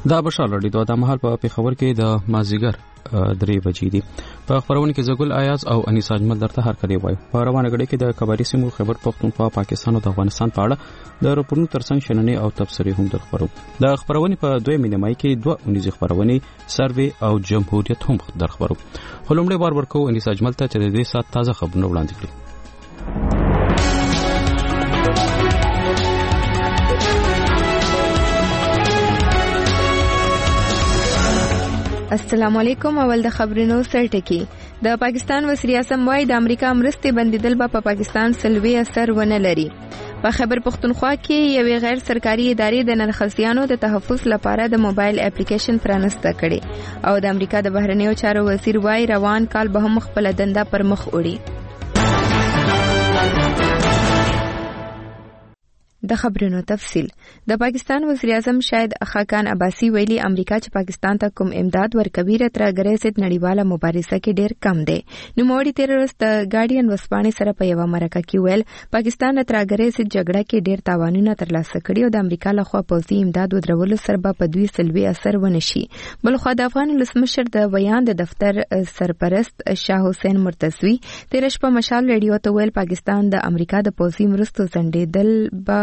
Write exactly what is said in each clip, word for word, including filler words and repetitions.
دا بشار لري د مهال په پیښور کې د مازیګر درې بجې دي. په خبرونه کې زګل آیاز او انیس اجمل درته هر کړي وای. په روانه غړي کې د کباري سیمو خیبر پختونخوا پاکستان او د افغانستان په اړه د راپورونو ترڅنګ شننې او تبصرې هم درخبرو. د خبرونه په دوه مینه مای کې دوه اونیز خبرونه سروي او جمهوریت هم درخبرو. خلومړي بار ورکو انیس اجمل ته چې د دې سات تازه خبرونه وړاندې کړي. السلام علیکم. اول د خبرونو سرټکی. د پاکستان وزیر اعظم وايي د امریکا مرستې بندیدل به په پاکستان سلوي اثر ونه لري. په خیبر پختونخوا کې یوې غیر سرکاري ادارې د نرخصیانو د تحفظ لپاره د موبایل اپلیکیشن پرانسته کړي او د امریکا د بهرنیو چارو وزیر وايي روان کال به هم خپل دنده پر مخ وړي. د خبرونو تفصیل. د پاکستان وزیر اعظم شاهد خاقان عباسی ویلي امریکا چې پاکستان ته کوم امداد ورکوي ترګرې سید نړیواله مبارزه کې ډیر کم دی. نو موړي تیر ورځ د ګارډین وسپانې سره په یو مرکه کې ویل پاکستان ترګرې سید جګړه کې ډیر تاوانونه ترلاسه کړي او د امریکا لخوا پوځي امداد ودرولو سره په دوی سلوي اثر ونشي. بل خو د افغان ولسمشر د بیان د دفتر سرپرست شاه حسین مرتضوی تیر شپه مشال ریډیو ته ویل پاکستان د امریکا د پوځي مرستو ځنډېدل به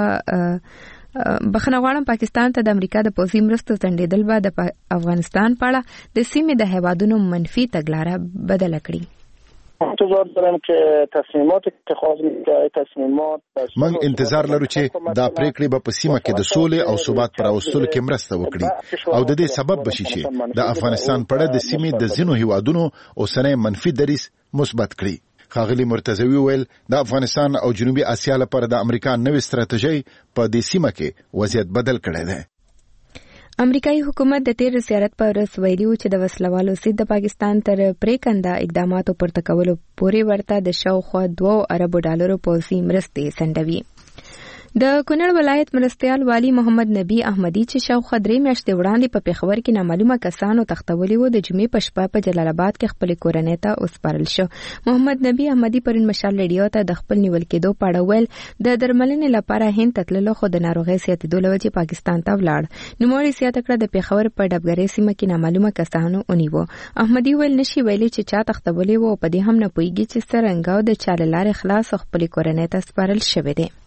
بخنه غواړم پاکستان ته د امریکا د پوځي مرستو ځنډېدل به د افغانستان په اړه د سیمې د هیوادونو منفي تګلاره بدله کړي. انتظار دارم که تصمیمات اتخاذ میشه تصمیمات موږ انتظار لرو چې دا پریکړې به په سیمه کې د سولې او ثبات پر راوستلو کې مرسته وکړي او د دې سبب بشي چې د افغانستان په اړه د سیمې د ځینو هیوادونو اوسنۍ منفي دریځ مثبت کړي. خاغلی مرتضوی ویل د افغانستان او جنوبي اسیا لپاره د امریکا نوې ستراتیژي په دې سیمه کې وضعیت بدل کړی دی. امریکایي حکومت د تیر زیارت په ورځ ویلي و چې د وسلوالو ضد د پاکستان تر پریکنده اقداماتو پورته کولو پورې ورته د شاوخوا دوه اربو ډالرو پوځي مرستې سندوي. د کونړ ولایت مرستيال والی محمد نبی احمدی چې شاوخوا درې میاشتې وړاندې په پیښور کې نامعلومه کسانو تختولي وو د جمعې په شپه په جلال آباد کې خپل کورنۍ ته وسپارل شو. محمد نبی احمدی پرون مشال ریډیو ته د خپل نیول کېدو په اړه ویل د درملنې لپاره هند تللو خو د ناروغۍ زیاتېدو له وجې پاکستان ته ولاړ. نوموړي زیاته کړه د پیښور په ډبګرې سیمه کې نامعلومه کسانو ونیوه. احمدی ویل نشي ویلي چې چا تختولي وو په دې هم نه پوهیږي چې څرنګه د چاله لارې خلاص خپل کورنۍ ته سپارل شوی دی.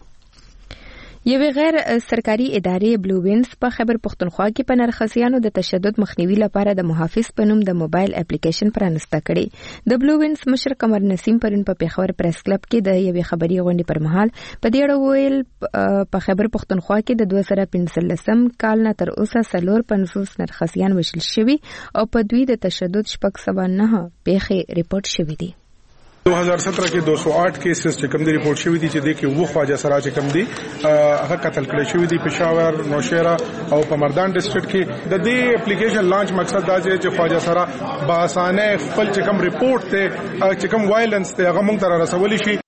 یوې غیر سرکاري ادارې بلو وینز په خیبر پختونخوا کې په نرخصیانو د تشدد مخنیوي لپاره د محافظ په نوم د موبایل اپلیکیشن پرانسته کړي. د بلو وینز مشر قمر نسیم پرون په پیښور پریس کلب کې د یوې خبري غونډې پر مهال په دې اړه ویل په خیبر پختونخوا کې د دوه زره پنځلسم کال نه تر اوسه څلور پنځوس نرخصیان وژل شوي او په دوی د تشدد شپږ سوه نهه پیښې ریپورټ شوي دي. دو ہزار سترہ کې دو سو آٹھ کیسز چې کوم دی ریپورت شوی دي چې د کې وو خواجه سرا چې کوم دی هغه قتل کړی شوی دی پېښور نوشهره او په مردان ډسټرکټ کې. د دې اپلیکیشن لانچ مقصد دا دی چې خواجه سرا با اسانه خپل چې کوم ریپورت ته چې کوم وایلنس ته هغه مونږ ته رسولي شي.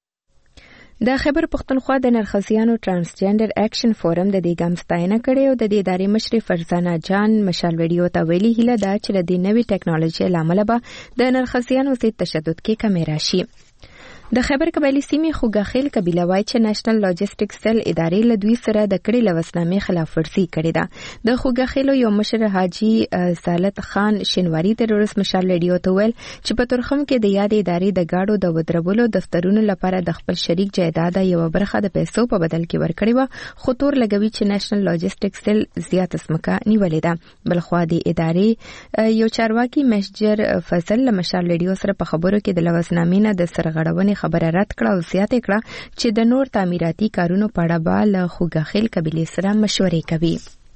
د خیبر پختونخوا د نرخصیانو ترانسجنډر اکشن فورم د دې ګام ستاینه کړې او د دې ادارې مشر فرزانه جان مشال ویډیو ته ویلي هیله ده چې د دې نوې ټیکنالوژي لامل به د نرخصیانو ضد تشدد کې کمی راشي. د خیبر قبایلی سیمې خوګاخیل قبیله وایي چې نېشنل لاجستیک سیل ادارې له دوی سره د کړې لوسنامې خلاف ورزي کړې ده. د خوګاخیلو یو مشر حاجی سالت خان شینواری د ورځ مشال ریډیو ته ویل چې په ترخم کې د یاد ادارې د گاډو د ودرولو دفترونو لپاره د خپل شریک جایداد یو برخه د پیسو په بدل کې ورکړې و خو تور لګوي چې نېشنل لاجستیک سیل زیات اسمکه نیولې ده. بل خو د ادارې یو چارواکي مسجر فضل مشال ریډیو سره په خبرو کې د لوسنامې نه د سرغړونې خبره رد کړه او زیاته کړه چې د نور تعمیراتي کارونو په اړه به له خوګاخیل قبیلې سره مشورې کوي.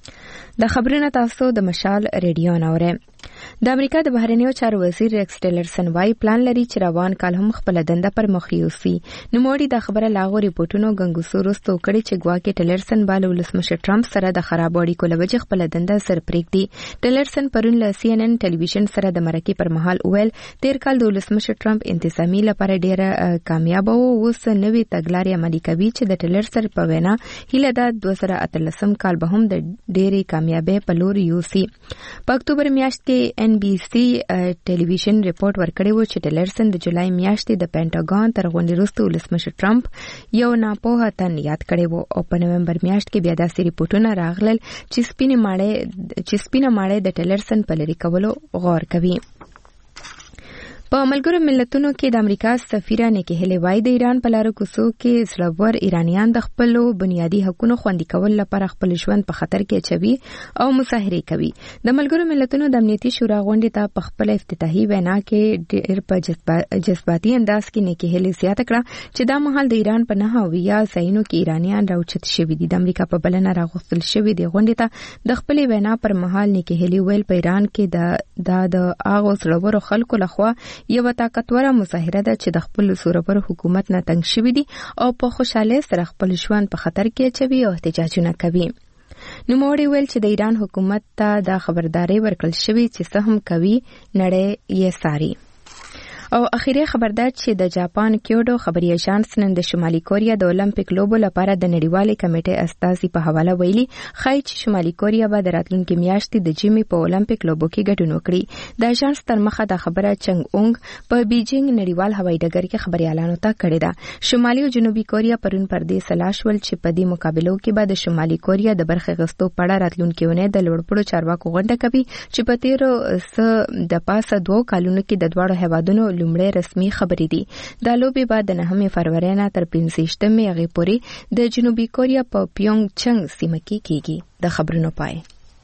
د خبرونو تاسو د مشال ریډیو نورې. د امریکا د بهرنیو چارو وزیر ریکس ټیلرسن وايي پلان لري چې روان کال هم خپل دنده پر مخ یوسي. نو موړي د خبره لاغو ریپورتونو غنګوسو رستو کړي چې ګواکې ټیلرسن بل ولسمشر ټرمپ سره د خراب اړیکو لوجه خپل دنده سر پرېږدي. ټیلرسن پرون له سی ان ان ټلویزیون سره د مرکې پر مهال ویل تیر کال د ولسمشر ټرمپ انتظامی لپاره ډیره کامیاب او اوس نوې تګلارې عملي کوي چې د ټیلرسن په وینا هیله ده دوه زره اتلسم کال به هم د ډېرې کامیابی په لور یوسي. په اکتوبر میاشت کې ان بي سي ټلویزیون ریپورت ورکړی و چې ټیلرسن د جولای میاشتې د پینټاګون تر غونډې وروسته ولسمشر ټرمپ یو ناپوهه تن یاد کړی و او په نومبر میاشت کې بیا داسې ریپورتونه راغلل چې سپینې ماړۍ چې سپینه ماړۍ د ټیلرسن په لرې کولو غور کوي. په ملګرو ملتونو کې د امریکا سفیره نیکی هیلی وای د ایران په لارو کوڅو کې زړور ایرانیان د خپلو بنیادي حقوقو خوندي کول لپاره خپل ژوند په خطر کې اچوي او مظاهره کوي. د ملګرو ملتونو د امنیتي شورا غونډې ته په خپل افتتاحي وینا کې ډېر په جذباتي انداز کې نیکی هیلی زیاته کړه چې دا مهال د ایران په نهه اویا ځایونو کې ایرانیان راوچت شوي دي. د امریکا په بلنه راغوښتل شوي د غونډې ته د خپل وینا پر مهال نیکی هیلی ویل په ایران کې د د هغو زړورو خلکو لخوا یو طاقتوره مظاهره ده چې د خپل زورور حکومت نه تنګ شوي دي او په خوشاله سره خپل ژوند په خطر کې اچوي او احتجاجونه کوي. نوموړي ویل چې د ایران حکومت ته د خبرداري ورکړل شوې چې څه هم کوي نړۍ یې څاري. او اخیری خبردار چې د جاپان کیوډو خبري ایجنس نن د شمالي کوریا د اولمپیک لوبو لپاره د نړیوالې کمیټې استازي په حواله ویلي خای چې شمالي کوریا به د راتلونکي میاشتې د جیمي په اولمپیک لوبو کې ګډون وکړي. د ایجنس تر مخه د خبره چنګ اونګ په بیجینګ نړیوال هوایي ډګر کې خبريالانو ته کړې ده. شمالي او جنوبي کوریا پرون پر دې سلاش ول چې په دې مقابلو کې به د شمالي کوریا د برخې غستو پړه راتلونکي ونه د لوړپوړو چارواکو غونډه کوي چې په تیرو س د پاسه دوه کالونو کې د دواړو هیوادونو لومړی رسمي خبرې دي. د لوبې بعد د نهمې فروری نه تر پنځه هغې پورې د جنوبي کوریا په پیونګ چنګ سیمه کې کیږي. د خبرونو پای.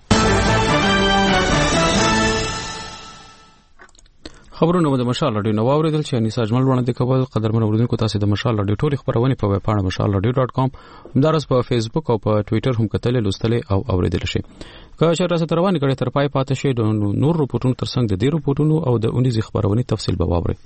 خبرونه د مشال رادیو نو اوریدل چې انیسا اجمل وړاندې کول. قدرمن اوریدونکو تاسو د مشال رادیو ټولې خبرونه په ویب پاڼه مشال رادیو ډاټ کام همدارس په فیسبوک او په ټوئیټر هم کتلې لوستلې او اوریدل شي. که چېرته تاسو روان کړئ تر پای پاتې شئ د نور رپورټونو ترڅنګ د دې رپورټونو او د اونیزي خبرونه تفصیل به واورئ.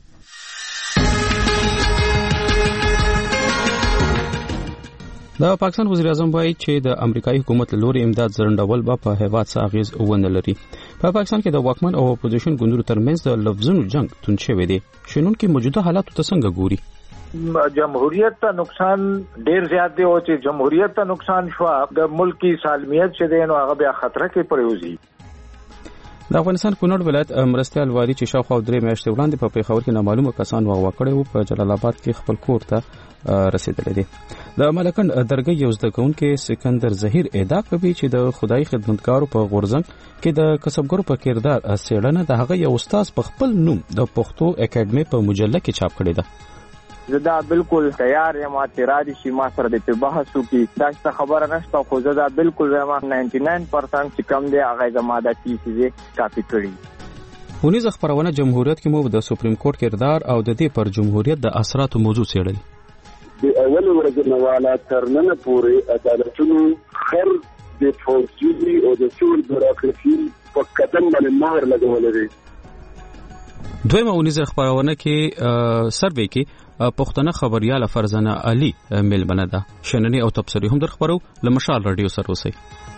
د پاکستان وزیر اعظم وایي چې د امریکایي حکومت له لوري امداد زرندول به په هیواد څخه اغیز ونه لري. په پاکستان کې د واکمن او اپوزیشن ګوندونو ترمنځ د لفظونو جنگ تون شوی دی. شنونکو موجوده حالات ته څنګه ګوري؟ جمهوریت ته نقصان ډیر زیات دی او چې جمهوریت ته نقصان شو د ملکی سالمیت چې دی نو هغه بیا خطر کې پریوزي. د افغانستان کونړ ولایت مرستیال وادي چې شاوخوا درې میاشتې وړاندې په پیښور کې نامعلومه کسان واغوا کړي وو په جلال آباد کې خپل کور ته رسیدلې دي. د ملکند درګي یو زده کوونکي سکندر ظهیر ادعا کوي چې د خدای خدمتګارو په غورزنګ کې د کسبګرو په کردار څېړنه د هغه یو استاد په خپل نوم د پښتو اکیډمي په مجله کې چاپ کړی ده. زدا بالکل تیار یم اعتراض شي ما سره د په بحثو کې تاسو خبره نشته خو زدا بالکل زما نننty nine percent چې کم دی هغه زما د تیسیزه کاپی کړی. ونیز خبرونه جمهوریت کې مو د سپریم کورټ کردار او د دې پر جمهوریت د اثراتو موضوع څېړل. د اول ورځې نه والا تر نن پورې عدالتونو خر د فورسي او د سول بیروکراسي په قدم باندې مهر لګولې ده. دویمه ونیز خبرونه کې سروې کې پښتنه خبريال فرزانه علي ملمنه ده. شننی او تبصری هم در خبرو لمشال رادیو سره اوسئ.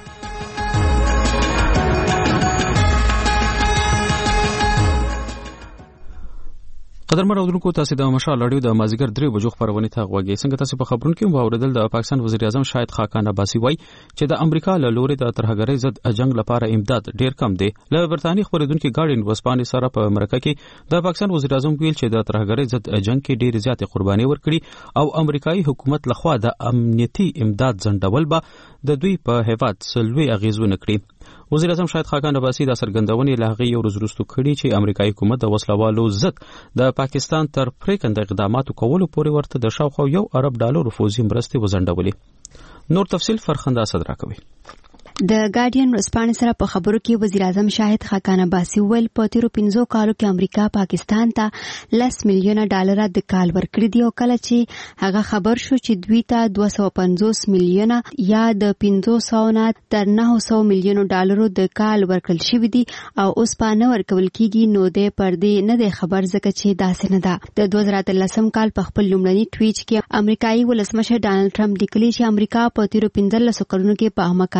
قدرمن اوردونکو تاسو د مشال رادیو د مازیګر درې بجو خبرونه ته غوږی. څنګه تاسو په خبرونو کې واوریدل د پاکستان وزیر اعظم شاهد خاقان عباسي وایي چې د امریکا له لوري د ترهګرۍ ضد جنگ لپاره امداد ډیر کم دی. له برتانیې خبرېدونکو ګارډین وسپانې سره په امریکا کې د پاکستان وزیر اعظم ویل چې د ترهګرۍ ضد جنگ کې ډیر زیاتې قرباني ورکړي او امریکایي حکومت لخوا د امنیتي امداد ځنډول به د دوی په هیواد سلوي اغیزونه کړي. وزیر اعظم شاهد خاقان عباسي د سرګندونې لاغي یو ورځ وروسته کړي چې امریکایي حکومت د وسلوالو ضد د پاکستان تر پریکنده اقداماتو کولو پورې ورته د شاوخوا یو ارب ډالر فوزي مرستې وزندولې. نور تفصیل فرخنده صدرا کوي. د ګارډین ورسپانې سره په خبرو کې وزیر اعظم شاهد خاقان عباسي ویل په تیرو پنځو کالو کې امریکا پاکستان ته لس میلیونه ډالر د کال ورکړي دي او کله چې هغه خبر شو چې دوی ته دوه سوه پنځوس میلیونه یا د پنځه سوه نه تر نهه سوه میلیونو ډالرو د کال ورکړل شوي دي او اوس په نه ورکول کېږي نو د پردې نه دی خبر ځکه چې داسې نه ده. د دوه زره اتلسم کال په خپل لومړني ټویټ کې امریکایي ولسمشر ډانلډ ټرمپ لیکلي چې امریکا په تیرو پنځلسو کلونو کې په احمقانه توګه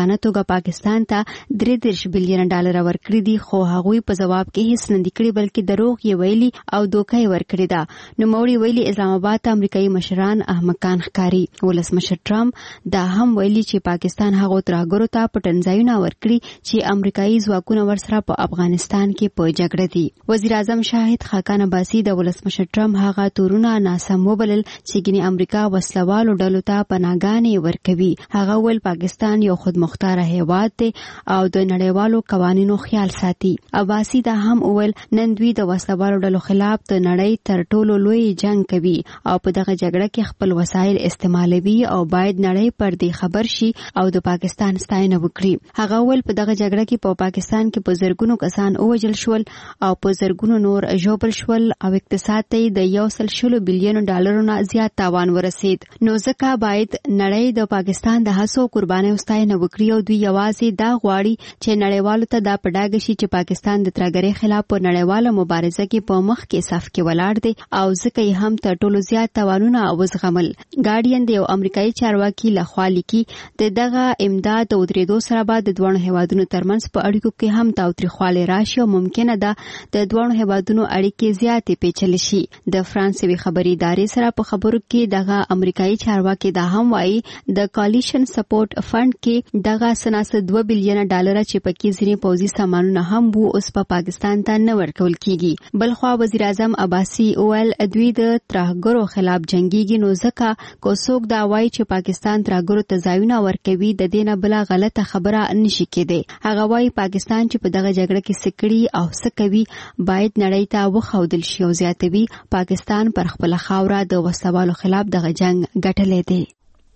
پاکستان ته درې دېرش بلین ډالر ورکړي دي، خو هغوی په جواب کې هیڅ نه دي کړي بلکې دروغ یې ویلي او دوکه یې ورکړې ده. نوموړي ویلي اسلام آباد ته امریکایي مشران احمقان ښکاري. ولسمشر ټرمپ دا هم ویلي چې پاکستان هغو ترهګرو ته پټنځایونه ورکړي چې امریکایي ځواکونه ورسره په افغانستان کې په جګړه دي. وزیر اعظم شاهد خاقان عباسي د ولسمشر ټرمپ هغه تورونه ناسم وبلل چې ګینه امریکا وسلوالو ډلو ته پناهګانې ورکوي. هغه ول پاکستان یو خودمختار هیواد دی او د نړیوالو قوانینو خیال ساتي. عباسي دا هم وویل نن دوی د وسلوالو ډلو خلاف د نړۍ تر ټولو لوی جنگ کوي او په دغه جګړه کې خپل وسایل استعمالوي او باید نړۍ پر دې خبر شي او د پاکستان ستاینه وکړي. هغه ول په دغه جګړه کې په پاکستان کې په زرګونو کسان اوجل شول او په زرګونو نور ژوبل شول او اقتصاد ته د یو سل شلو بلین ډالرو نه زیات تاوان ورسید. نو ځکه باید نړۍ د پاکستان د هڅو قربانۍ ستاینه وکړي او دوی یوازې دا غواړي چې نړیوالو ته دا پډاګ شي چې پاکستان د ترهګرۍ خلاف په نړیواله مبارزه کې په مخ کې صف کې ولاړ دی او ځکه یې هم تر ټولو زیات تاوانونه وزغمل. ګارډین د یو امریکایي چارواکي لخوا لیکي د دغه امداد د ودرېدو سره به د دوه هیوادونو ترمنځ په اړیکو کې هم تاوتریخوالی راشي او ممکنه ده د دوه هیوادونو اړیکې زیاتې پیچلې شي. د فرانس یوې خبري ادارې سره په خبرو کې دغه امریکایي چارواکي دا هم وایي د کالیشن سپورټ فند کې دغه سناسه دوه بلین ډالر چې پکې ځینې پوځي سامانونه هم وو اوس په پاکستان ته نه ورکول کیږي. بلخوا وزیر اعظم عباسي اول دوی د ترهګرو خلاف جنگيږي نو ځکه کو څوک دا وایي چې پاکستان ترهګرو ته ځایونه ورکوي د دې نه بل غلطه خبره نشي کېدی. هغه وایي پاکستان چې په دغه جګړه کې سکړي او سکوي باید نړۍ ته وښودل شي او زیاتوي پاکستان پر خپل خاوره د وسوالو خلاف دغه جنگ ګټلې دی.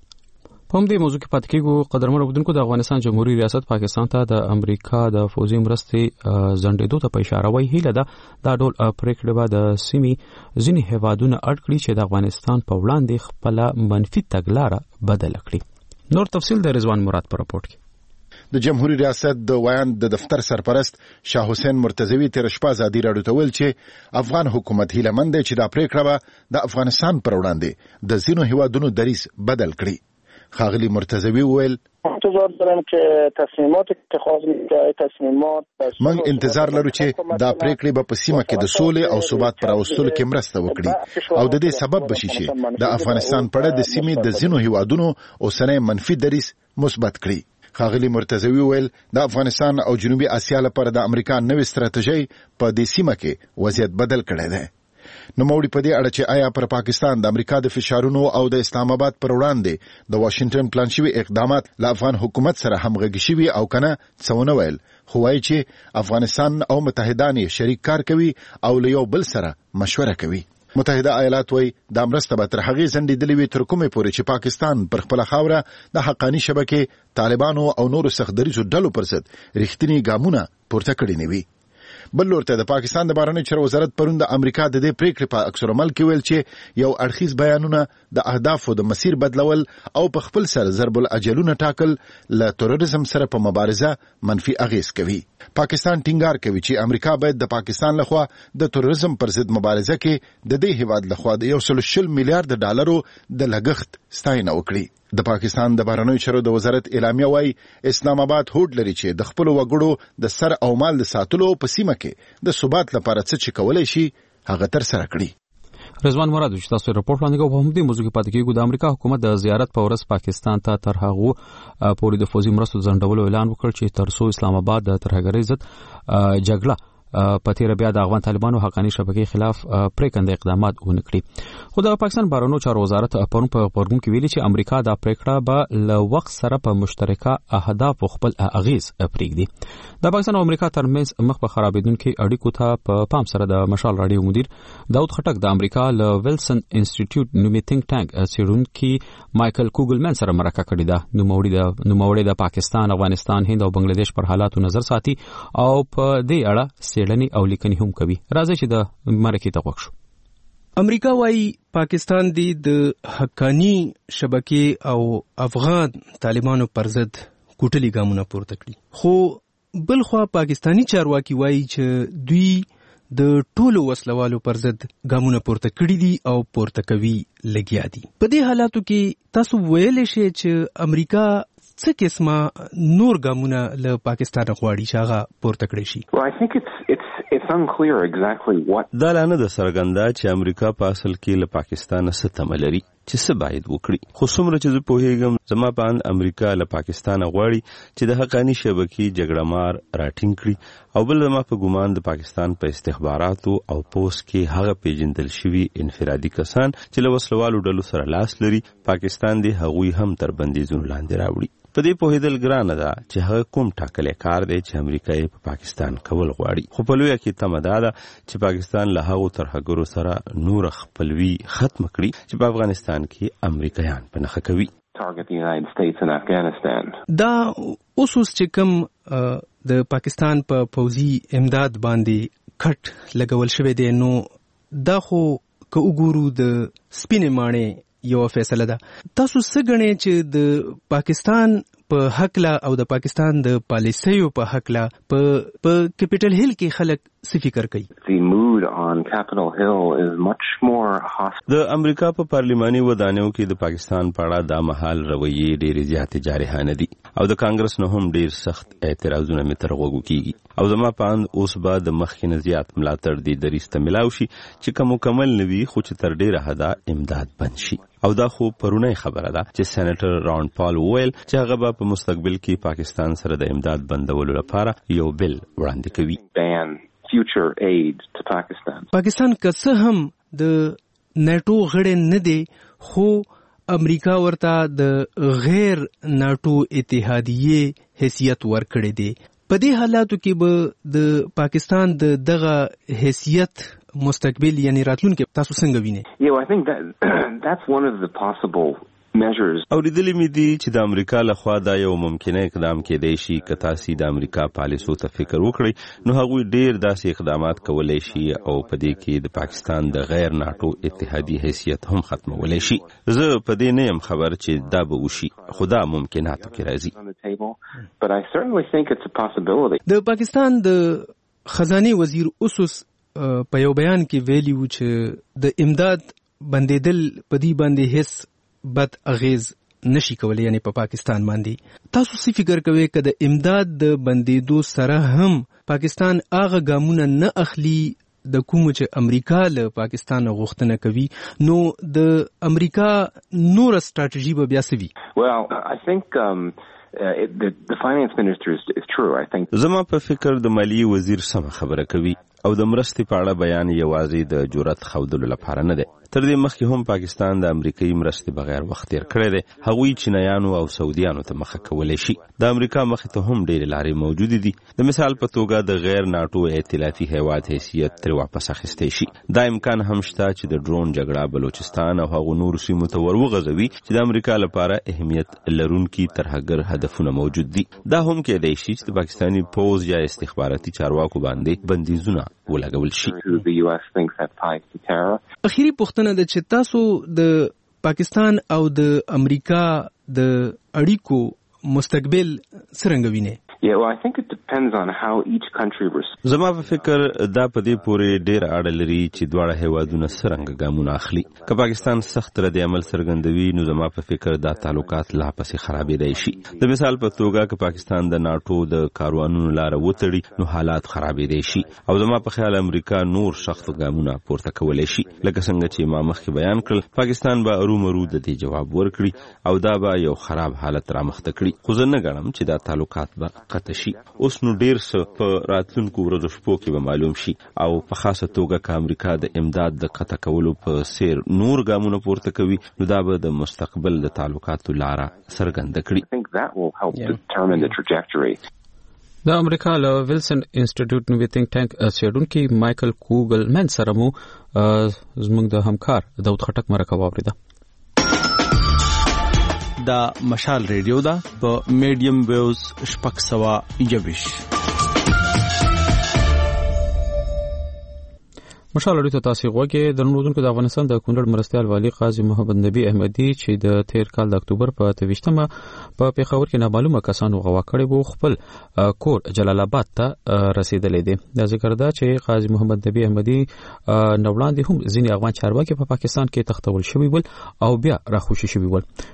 په همدې موضوع کې پاتې کېږو. قدرمنو اورېدونکو د افغانستان جمهوریت ریاست پاکستان ته د امریکا د فوزي مرستې ځنډېدو ته په اشاره وایي. هیله ده دا ډول پریکړې به د سیمې ځینې هیوادونه اړ کړي چې د افغانستان په وړاندې خپله منفي تګلاره بدله کړي. نور تفصیل د رضوان مراد په راپورټ کې. د جمهوریت ریاست د ویاند د دفتر سرپرست شاه حسین مرتضوی تیر شپه ازادي راډیو ته ویل چې افغان حکومت هیله مند دی چې دا پریکړه به د افغانستان پر وړاندې د ځینو هیوادونو دریځ بدل کړي. خاغلی مرتضوی ویل انتظار دارم که تصمیمات اتخاذ میشه تصمیمات من انتظار لرو چې دا پریکړې به په سیمه کې د سولې او ثبات پر راوستلو کې مرسته وکړي او د دې سبب بشي چې د افغانستان په اړه د سیمې د ځینو هیوادونو اوسنۍ منفي دریځ مثبت کړي. خاغلی مرتضوی ویل د افغانستان او جنوبي اسیا لپاره د امریکا نوې ستراتیژي په دې سیمه کې وضعیت بدل کړی دی. نو موږ په دې اړه چې آیا پر پاکستان د امریکا د فشارونو او د اسلام آباد پر وړاندې د واشنگټن پلان شوی اقدامات له افغان حکومت سره همغږي شوي او کنه څونه ویل خو وايي چې افغانستان او متحدان یې شریک کار کوي او له یو بل سره مشوره کوي. متحده ایالات وایي د مرسته به تر هغې ځنډېدلې وي تر کومې پورې چې پاکستان پر خپله خاوره د حقاني شبکې طالبانو او نورو سختدریځو ډلو پر ضد رښتیني ګامونه پورته کړي نه وي. بل لورته د پاکستان د بهرنیو چارو وزارت پرون د امریکا د دې پریکړې په عکس العمل کې ویل چې یو اړخیز بیانونه د اهدافو د مسیر بدلول او په خپل سر ضرب الاجلونه ټاکل له تروریزم سره په مبارزه منفي اغیز کوي. پاکستان ټینګار کوي چې امریکا باید د پاکستان لخوا د تروریزم پر ضد مبارزه کې د دې هیواد لخوا د یو سل شل میلیارډ ډالرو د لګښت ستاینه وکړي. د پاکستان د بهرنیو چارو د وزارت اعلامیه وايي اسلام آباد هوډ لري چې د خپل وګړو د سر او مال د ساتلو په سیمه کې د ثبات لپاره څه چې کولای شي هغه تر سره کړي. رضوان مراد چې تاسو راپورټ وړاندې کوم په همدې موضوع کې پاتې کېږو. د امریکا حکومت د زیارت په ورځ پاکستان ته تر هغه پورې د فوزي مرستو ځنډولو اعلان وکړ چې تر څو اسلام آباد د ترهګرۍ ضد جګړه په تیر بیا د افغان طالبانو حقاني شبکې خلاف پریکنده اقدامات ونکړي. خو د پاکستان بهرنیو چارو وزارت پرون په خبرګون کې ویلي چې امریکا دا پریکړه به له وخت سره په مشترکه اهداف خپل اغیز پرېږدي. د پاکستان او امریکا ترمنځ مخ په خرابېدونکو اړیکو ته په پام سره د مشال رادیو مدیر داود خټک د امریکا له ویلسن انسټیټیوټ نومي تھنک ټانک څېړونکي مایکل کوګلمن سره مرکه کړې ده. نوموړي د پاکستان، افغانستان، هند او بنگلاديش پر حالاتو نظر ساتي او په دې اړه څېړنې او لیکنې هم کوي. راځي چې د مرکې ته وښو. امریکا وايي پاکستان دی د حقانی شبکې او افغان طالبانو پر ضد کوټلي ګامونه پورته کړي. خو بل خوا پاکستانی چارواکي وايي چې دوی د ټولو وسلوالو پر ضد ګامونه پورته کړي دي او پورته کوي لګیا دي. په دې حالاتو کې تاسو ویلې شئ چې امریکا څه قسمه نور ګامونه له پاکستان غواړي چې هغه پورته کړی شي؟ Well, I think it's it's it's unclear exactly what دا لانه د سرګندا چې امریکا په اصل کې له پاکستان څخه تملري چې څه باید وکړي. خو څومره چې زه پوهیږم زما په اند امریکا له پاکستان غواړي چې د حقانی شبکې جګړه مار راټینګ کړي او بل ما په ګومان د پاکستان په استخباراتو او پوس کې هغه پیژندل شوی انفرادي کسان چې له وسلوالو ډلو سره لاس لري پاکستان دی هغوی هم تر بندیزونو لاندې راوړي. په دې پوهېدل ګرانه ده چې هغه کوم ټاکلی کار دی چې امریکا یې په پاکستان کول غواړي. خو په لویه کې تمه دا ده چې پاکستان له هغو ترهګرو سره نور خپلوي ختم کړي چې په افغانستان کې امریکایان په نښه کوي. target the United States and Afghanistan. دا اوس چې کوم د پاکستان په پوځي امداد باندې کټ لګول شوی دی نو دا خو که وګورو د سپینې ماڼۍ یو فیصله ده. تاسو څه ګڼئ چې د پاکستان په حقله او د پاکستان د پالیسیو په حقله په په کیپټل هیل کې خلک څه فکر کوي؟ The mood on Capitol Hill is much more hostile. د امریکا په پارلیماني ودانیو کې د پاکستان په اړه د مهال رویې ډېرې زیاتې جارحانه دي او د کانګرس نه هم ډېر سخت اعتراضونه مې تر غوږو کېږي او زما په اند اوس به د مخکې نه زیات ملاتړ دې دریځ ته ملاو شي چې که مکمل نه وي خو چې تر ډېره حده امداد بند شي. او دا خو پرونی خبره ده چې سېنیټر راند پال وویل چې هغه به په مستقبل کې پاکستان سره د امداد بندولو لپاره یو بل وړاندې کوي. future aid to Pakistan. پاکستان که څه هم د ناتو غړی نه دی خو امریکا ورته د غیر ناتو اتحادیه حیثیت ورکړی دی. په دې حالاتو کې به د پاکستان د دغه حیثیت مستقبل یعنی راتلونکي تاسو څنګه وینئ؟ Yeah, I think that that's one of the possible measures. او لیدلې مې دي چې د امریکا لخوا دا یو ممکنه اقدام کېدای شي که تاسو د امریکا پالیسو ته فکر وکړئ نو هغوی ډېر داسې اقدامات کولای شي او په دې کې د پاکستان د غیر ناتو اتحادی حیثیت هم ختمولای شي. زه په دې نه یم خبر چې دا به وشي خو دا ممکناتو کې راځي. But I certainly think it's a possibility. د پاکستان د خزانه وزیر اوسوس په یو بیان کې ویلي و چې د امداد بندیدل په دې باندې هیڅ بد اغیز نشي کولای یعنی په پاکستان باندې. تاسو څه فکر کوئ که د امداد د بندیدو سره هم پاکستان هغه ګامونه نه اخلي د کوم چې امریکا له پاکستان غوښتنه کوي نو د امریکا نور ستراتیژي به بیا څه وي؟ Well, I think um Uh, it, the, the finance minister is, is true, I think. زما په فکر د مالی وزیر سم خبره کوي او د مرستې په اړه بیان یوازې د جرأت ښودلو لپاره نه دی. تر دې مخکې هم پاکستان د امریکایي مرستې بغیر وخت تیر کړی دی. هغوی چینایانو او سعودیانو ته مخه کولی شي. د امریکا مخې ته هم ډېرې لارې موجودې دي. د مثال په توګه د غیر ناټو ائتلافي هیواد حیثیت ترې واپس اخیستی شي. دا امکان هم شته چې د ډرون جګړه بلوچستان او هغو نورو سیمو ته ور وغځوي چې د امریکا لپاره اهمیت لرونکي ترهګر هدفونه موجود دي. دا هم کېدای شي چې د پاکستاني پوځ یا استخباراتي چارواکو باندې بندیزونه ولګول شي. اخیری پوښتنه ده چې تاسو د پاکستان او د امریکا د اړیکو مستقبل څرنګه وینئ؟ Yeah, well, I think it depends on how each country responds. زما په فکر دا په دې پورې ډېر اړه لري چې دواړه هیوادونه څرنګه ګامونه اخلي. که پاکستان سخت رد عمل څرګندوي نو زما په فکر دا تعلقات لا پسې خرابېدای شي. د مثال په توګه که پاکستان د ناټو د کاروانونو لاره وتړي نو حالات خرابېدای شي او زما په خیال امریکا نور سخت ګامونه پورته کولی شي. لکه څنګه چې ما مخکې بیان کړل پاکستان به ارومرو د دې جواب ورکړي او دا به یو خراب حالت رامخته کړي. خو زه نه ګڼم چې دا تعلقات به قطع شي. اوس نو ډیر څه په راتلونکو ورځو شپو کې به معلوم شي او په خاصه توګه که امریکا د امداد د قطع کولو په سیر نور ګامونه پورته کوي نو دا به د مستقبل د تعلقاتو لاره څرګنده کړي. د امریکا له ویلسن انسټیټیوټ نوې تھنک ټانک څېړونکي مایکل کوګلمن سره مو زموږ د همکار داود خټک مرکه واورېده. دا مشال ریډیو دا په میډیم ویوز شپږ سوه یوویشت. مشال اړیته تاسو غوږی د نړیوالو د افغانستان د کونړ مرستيال والی قاضي محمد نبی احمدی چې د تیر کال د اکتوبر په تویشتمه په پیښور کې نامعلومه کسانو غوا کړی وو خپل کور جلال آباد ته رسیدلې دي. دا ذکر ده چې قاضي محمد نبی احمدی نوړاندې هم ځینې افغان چارواکي په پاکستان کې تختول شوی ول او بیا راخوشي شوی ول.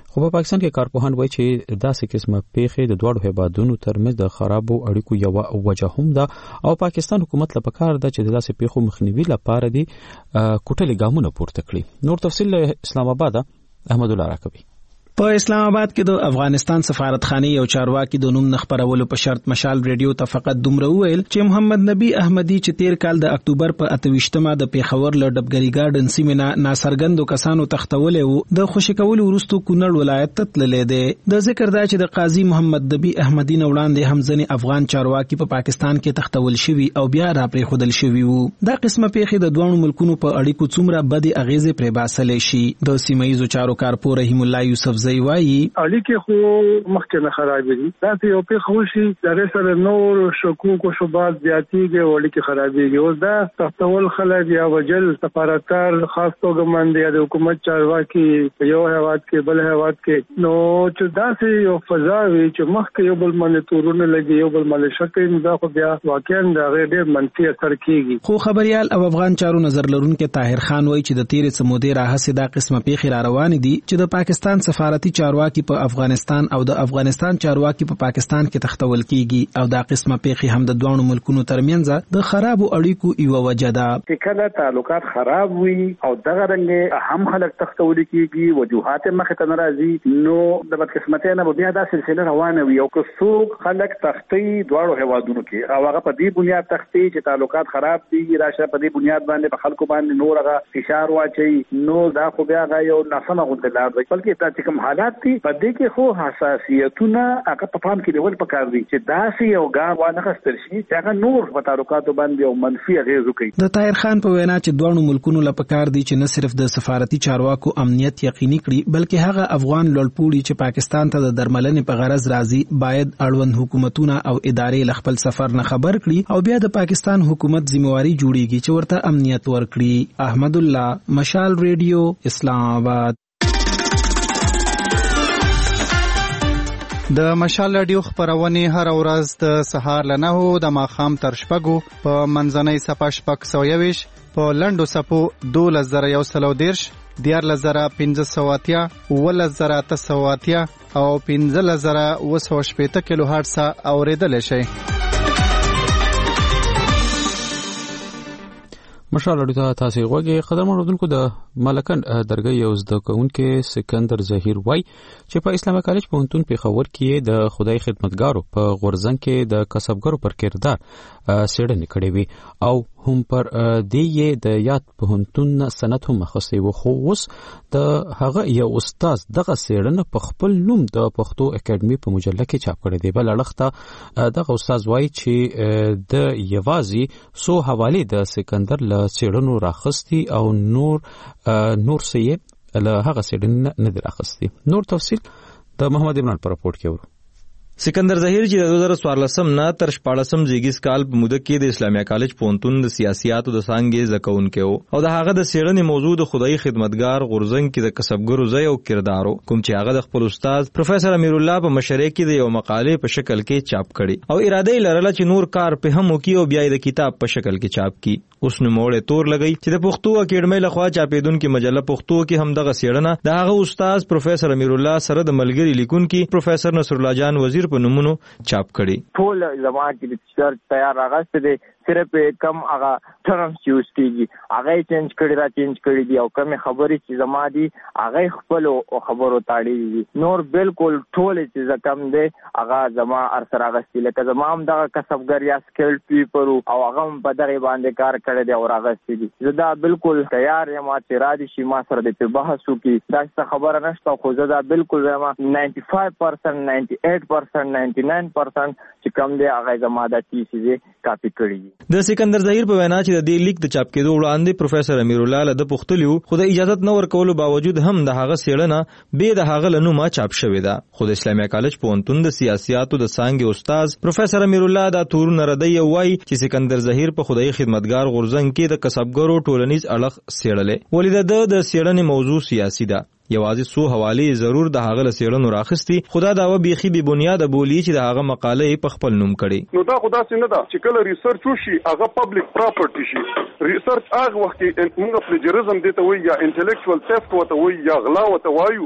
خو په پاکستان کې کارپوهان وایي چې داسې قسمه پیښې د دوړو هیوادونو ترمنځ د خرابو اړیکو یو وجه هم ده او پاکستان حکومت لپاره کار ده چې داسې پیښو مخنیوي لپاره دي کوټلي ګامونه پورته کړي. نور تفصیل اسلام آباد احمد الله راکوي. په اسلام آباد کې د افغانستان سفارتخانه یو چارواکي د نوم نخبرولو په شرط مشال ریډیو ته فقط دومره ویل چې محمد نبی احمدي چې تیر کال د اکتوبر په اتویشتمه د پیښور له ډبګری ګارډن سیمه ناصرګندو کسانو تختولې وو د خوشی کول ورستو کونړ ولایت ته تللې ده. د ذکر دا چې د قاضي محمد نبی احمدي وړاندې هم ځنې افغان چارواکي په پاکستان کې تختول شوی او بیا را پرې خودل شوی وو. دا قسمه پیښې د دوه ملکونو په اړیکو څومره بدې اغیزې پرې باسلې شي. د سیمایي چارو کارپور رحیم الله یوسف وایي اړیکې خو مخکې نه خرابې دي. دا چې یو پیښه وشي د سره نور شکوک او شبهات زیاتېږي او اړیکې خرابېږي. اوس دا تختول خلک یا وجل سفارتکار خاص توګه باندې د حکومت چارواکي په یو هیواد کې بل هیواد کې نو چې داسې یو فضا وي چې مخکې یو بل باندې تورونه لګي یو بل باندې شکې نو دا خو بیا واقعا د ډېر منفي اثر کېږي. خو خبريال او افغان چارو نظر لرونکي طاهر خان وایي چې د تیرې سمودې راهسې دا قسمه پیښې را روانې دي چې د پاکستان سفارتي چارواکي په افغانستان او د افغانستان چارواکي په پاکستان کې تختول کیږي او دا قسمه پیښې هم د دوه ملکونو ترمنځ د خرابو اړیکو یو وجه ده. چې کله تعلقات خراب وي او دغه رنګ هم خلک تختول کیږي وجوهات مخ ته ناراضي نو د بدقسمتۍ نه بیا دا سلسله روانه وي او که څوک خلک تختی دواړو هیوادونو کې او هغه په دې بنیاد تختی چې تعلقات خراب دي راشه په دې بنیاد باندې په خلکو باندې نور هغه فشار واچي نو دا خو بیا یو ناسمه غونډه لار دی. بلکې دا چې کوم حالات دي په دې کې خو حساسیتونه هغه په پام کې نیول پکار دي چې داسې یو ګام وانه خستل شي چې هغه نور په تعلقاتو باندې او منفي اغیز وکړي. د طاهر خان په وینا چې دوه ملکونو لپاره پکار دي چې نه صرف د سفارتي چارواکو امنیت یقیني کړي بلکې هغه افغان لوړپوړي چې پاکستان ته د درملنې په غرض راځي باید اړوند حکومتونه او ادارې خپل سفر نه خبر کړي او بیا د پاکستان حکومت ذمہواری جوړیږي چې ورته امنیت ورکړي. احمد الله مشال ریډیو اسلام آباد. د مشال رادیو خبرونه هر ورځ د سهار له نهو د ماښام تر شپږو په منځنۍ صفه شپږ سوه یویش په لنډو صفو دولس زره یو سل او دېرش دیارلس زره پنځه سوه اتیا اوولس زره اته سوه اتیا او پنځلس زره اوه سوه شپېته کیلو هرټز اورېدلی شئ. مشال اړیته تاسو غوږی قدرمن اوردونکو د ملکن درګي یو زده کوونکي سکندر ظهیر وای چې په اسلامي کالج پوهنتون پیښور کې د خدای خدمتګارو په غورځنګ کې د کسبګرو پر کردار څېړنې کړې وي او هم پر دې د یاد پوهنتون سند هم مخصوصي و خو اوس د هغه یو استاد دغه څېړنه په خپل نوم د پښتو اکیډمي په مجله کې چاپ کړې دی. بل اړخته دغه استاد وای چې د یوازې سو حواله د سکندر له څېړنو راخستي او نور نور سې له هغه څېړنې نه راخستي. نور تفصیل د محمد عمران پر راپورټ کې ورو. سکندر ظهیر چې د دوه زره څوارلسم نه تر شپاړسم زیږیز کال په موده کې د اسلامي کالج پوهنتون د سیاسياتو د څانګې زده کوونکی و او د هغه د څېړنې موضوع د خدای خدمتګار غورځنګ کې د کسبګرو ځای او کردارو کوم چې هغه د خپل استاد پروفیسور امیر الله په مشرۍ کې د یو مقالې په شکل کې چاپ کړي او اراده یې لرله چې نور کار په هم وکړي او بیا یې د کتاب په شکل کې چاپ کړي. اوس نو موړې تور لګی چې د پښتو اکیډمۍ لخوا چاپېدونکې مجله پښتو کې هم دغه څېړنه د هغه استاد پروفیسور امیر الله سره د ملګري لیکونکي پروفیسور نصر الله جان وزیر په نومونو چاپ کړي. ټول زموږ کې د ریسرچ تیار راغسته دي صرف کم هغه ټرمز یوز کیږي هغه چینج کړي را چینج کړي دي او کوم خبرې چې زما دي هغه خپل خبرو تاړي دي نور بالکل ټول چې کم دي هغه زما ار سره راغستي لکه زما هم دغه کسبګر یا سکل پیپر او هغه په دغه باندې کار کړی دی او راغستي دي. زدا بالکل تیار یم چې را دي شي ما سره د بحث وکي دا څه خبره نشته خو زدا بالکل زما نایන්ټي فایو پرسنټ نایන්ټي ایټ پرسنټ نایන්ټي ناین پرسنټ چې کم دی هغه زما د تیسې کاپی کړی. د سکندر ظهیر په وینا چې د دې لیک د چاپ کېدو وړاندې پروفیسور امیر الله له د پختلیو خو د اجازه نه ورکولو باوجود هم د هغه څېړنه به د هغه لنو ما چاپ شوې ده. خو د اسلامي کالج پوهنتون د سیاسياتو د څانګې استاد پروفیسور امیر الله دا تورونه ردی وای چې سکندر ظهیر په خدای خدمتګار غورځنګ کې د کسبګرو ټولنیز اړخ څېړلې ولې د د څېړنې موضوع سیاسي ده. یوازې سو حواله ضرور د هغه له څېړنو راخستي خدا دا و بيخي به بنیاد بولی چې د هغه مقاله په خپل نوم کړي. نو دا خدا څنګه ده چې کله ریسرچ وشي هغه پبلک پراپرټي شي ریسرچ هغه وخت موږ پلیجرزم دته وي یا انټلیکچوال ثفت وته وي یا غلا وته وایو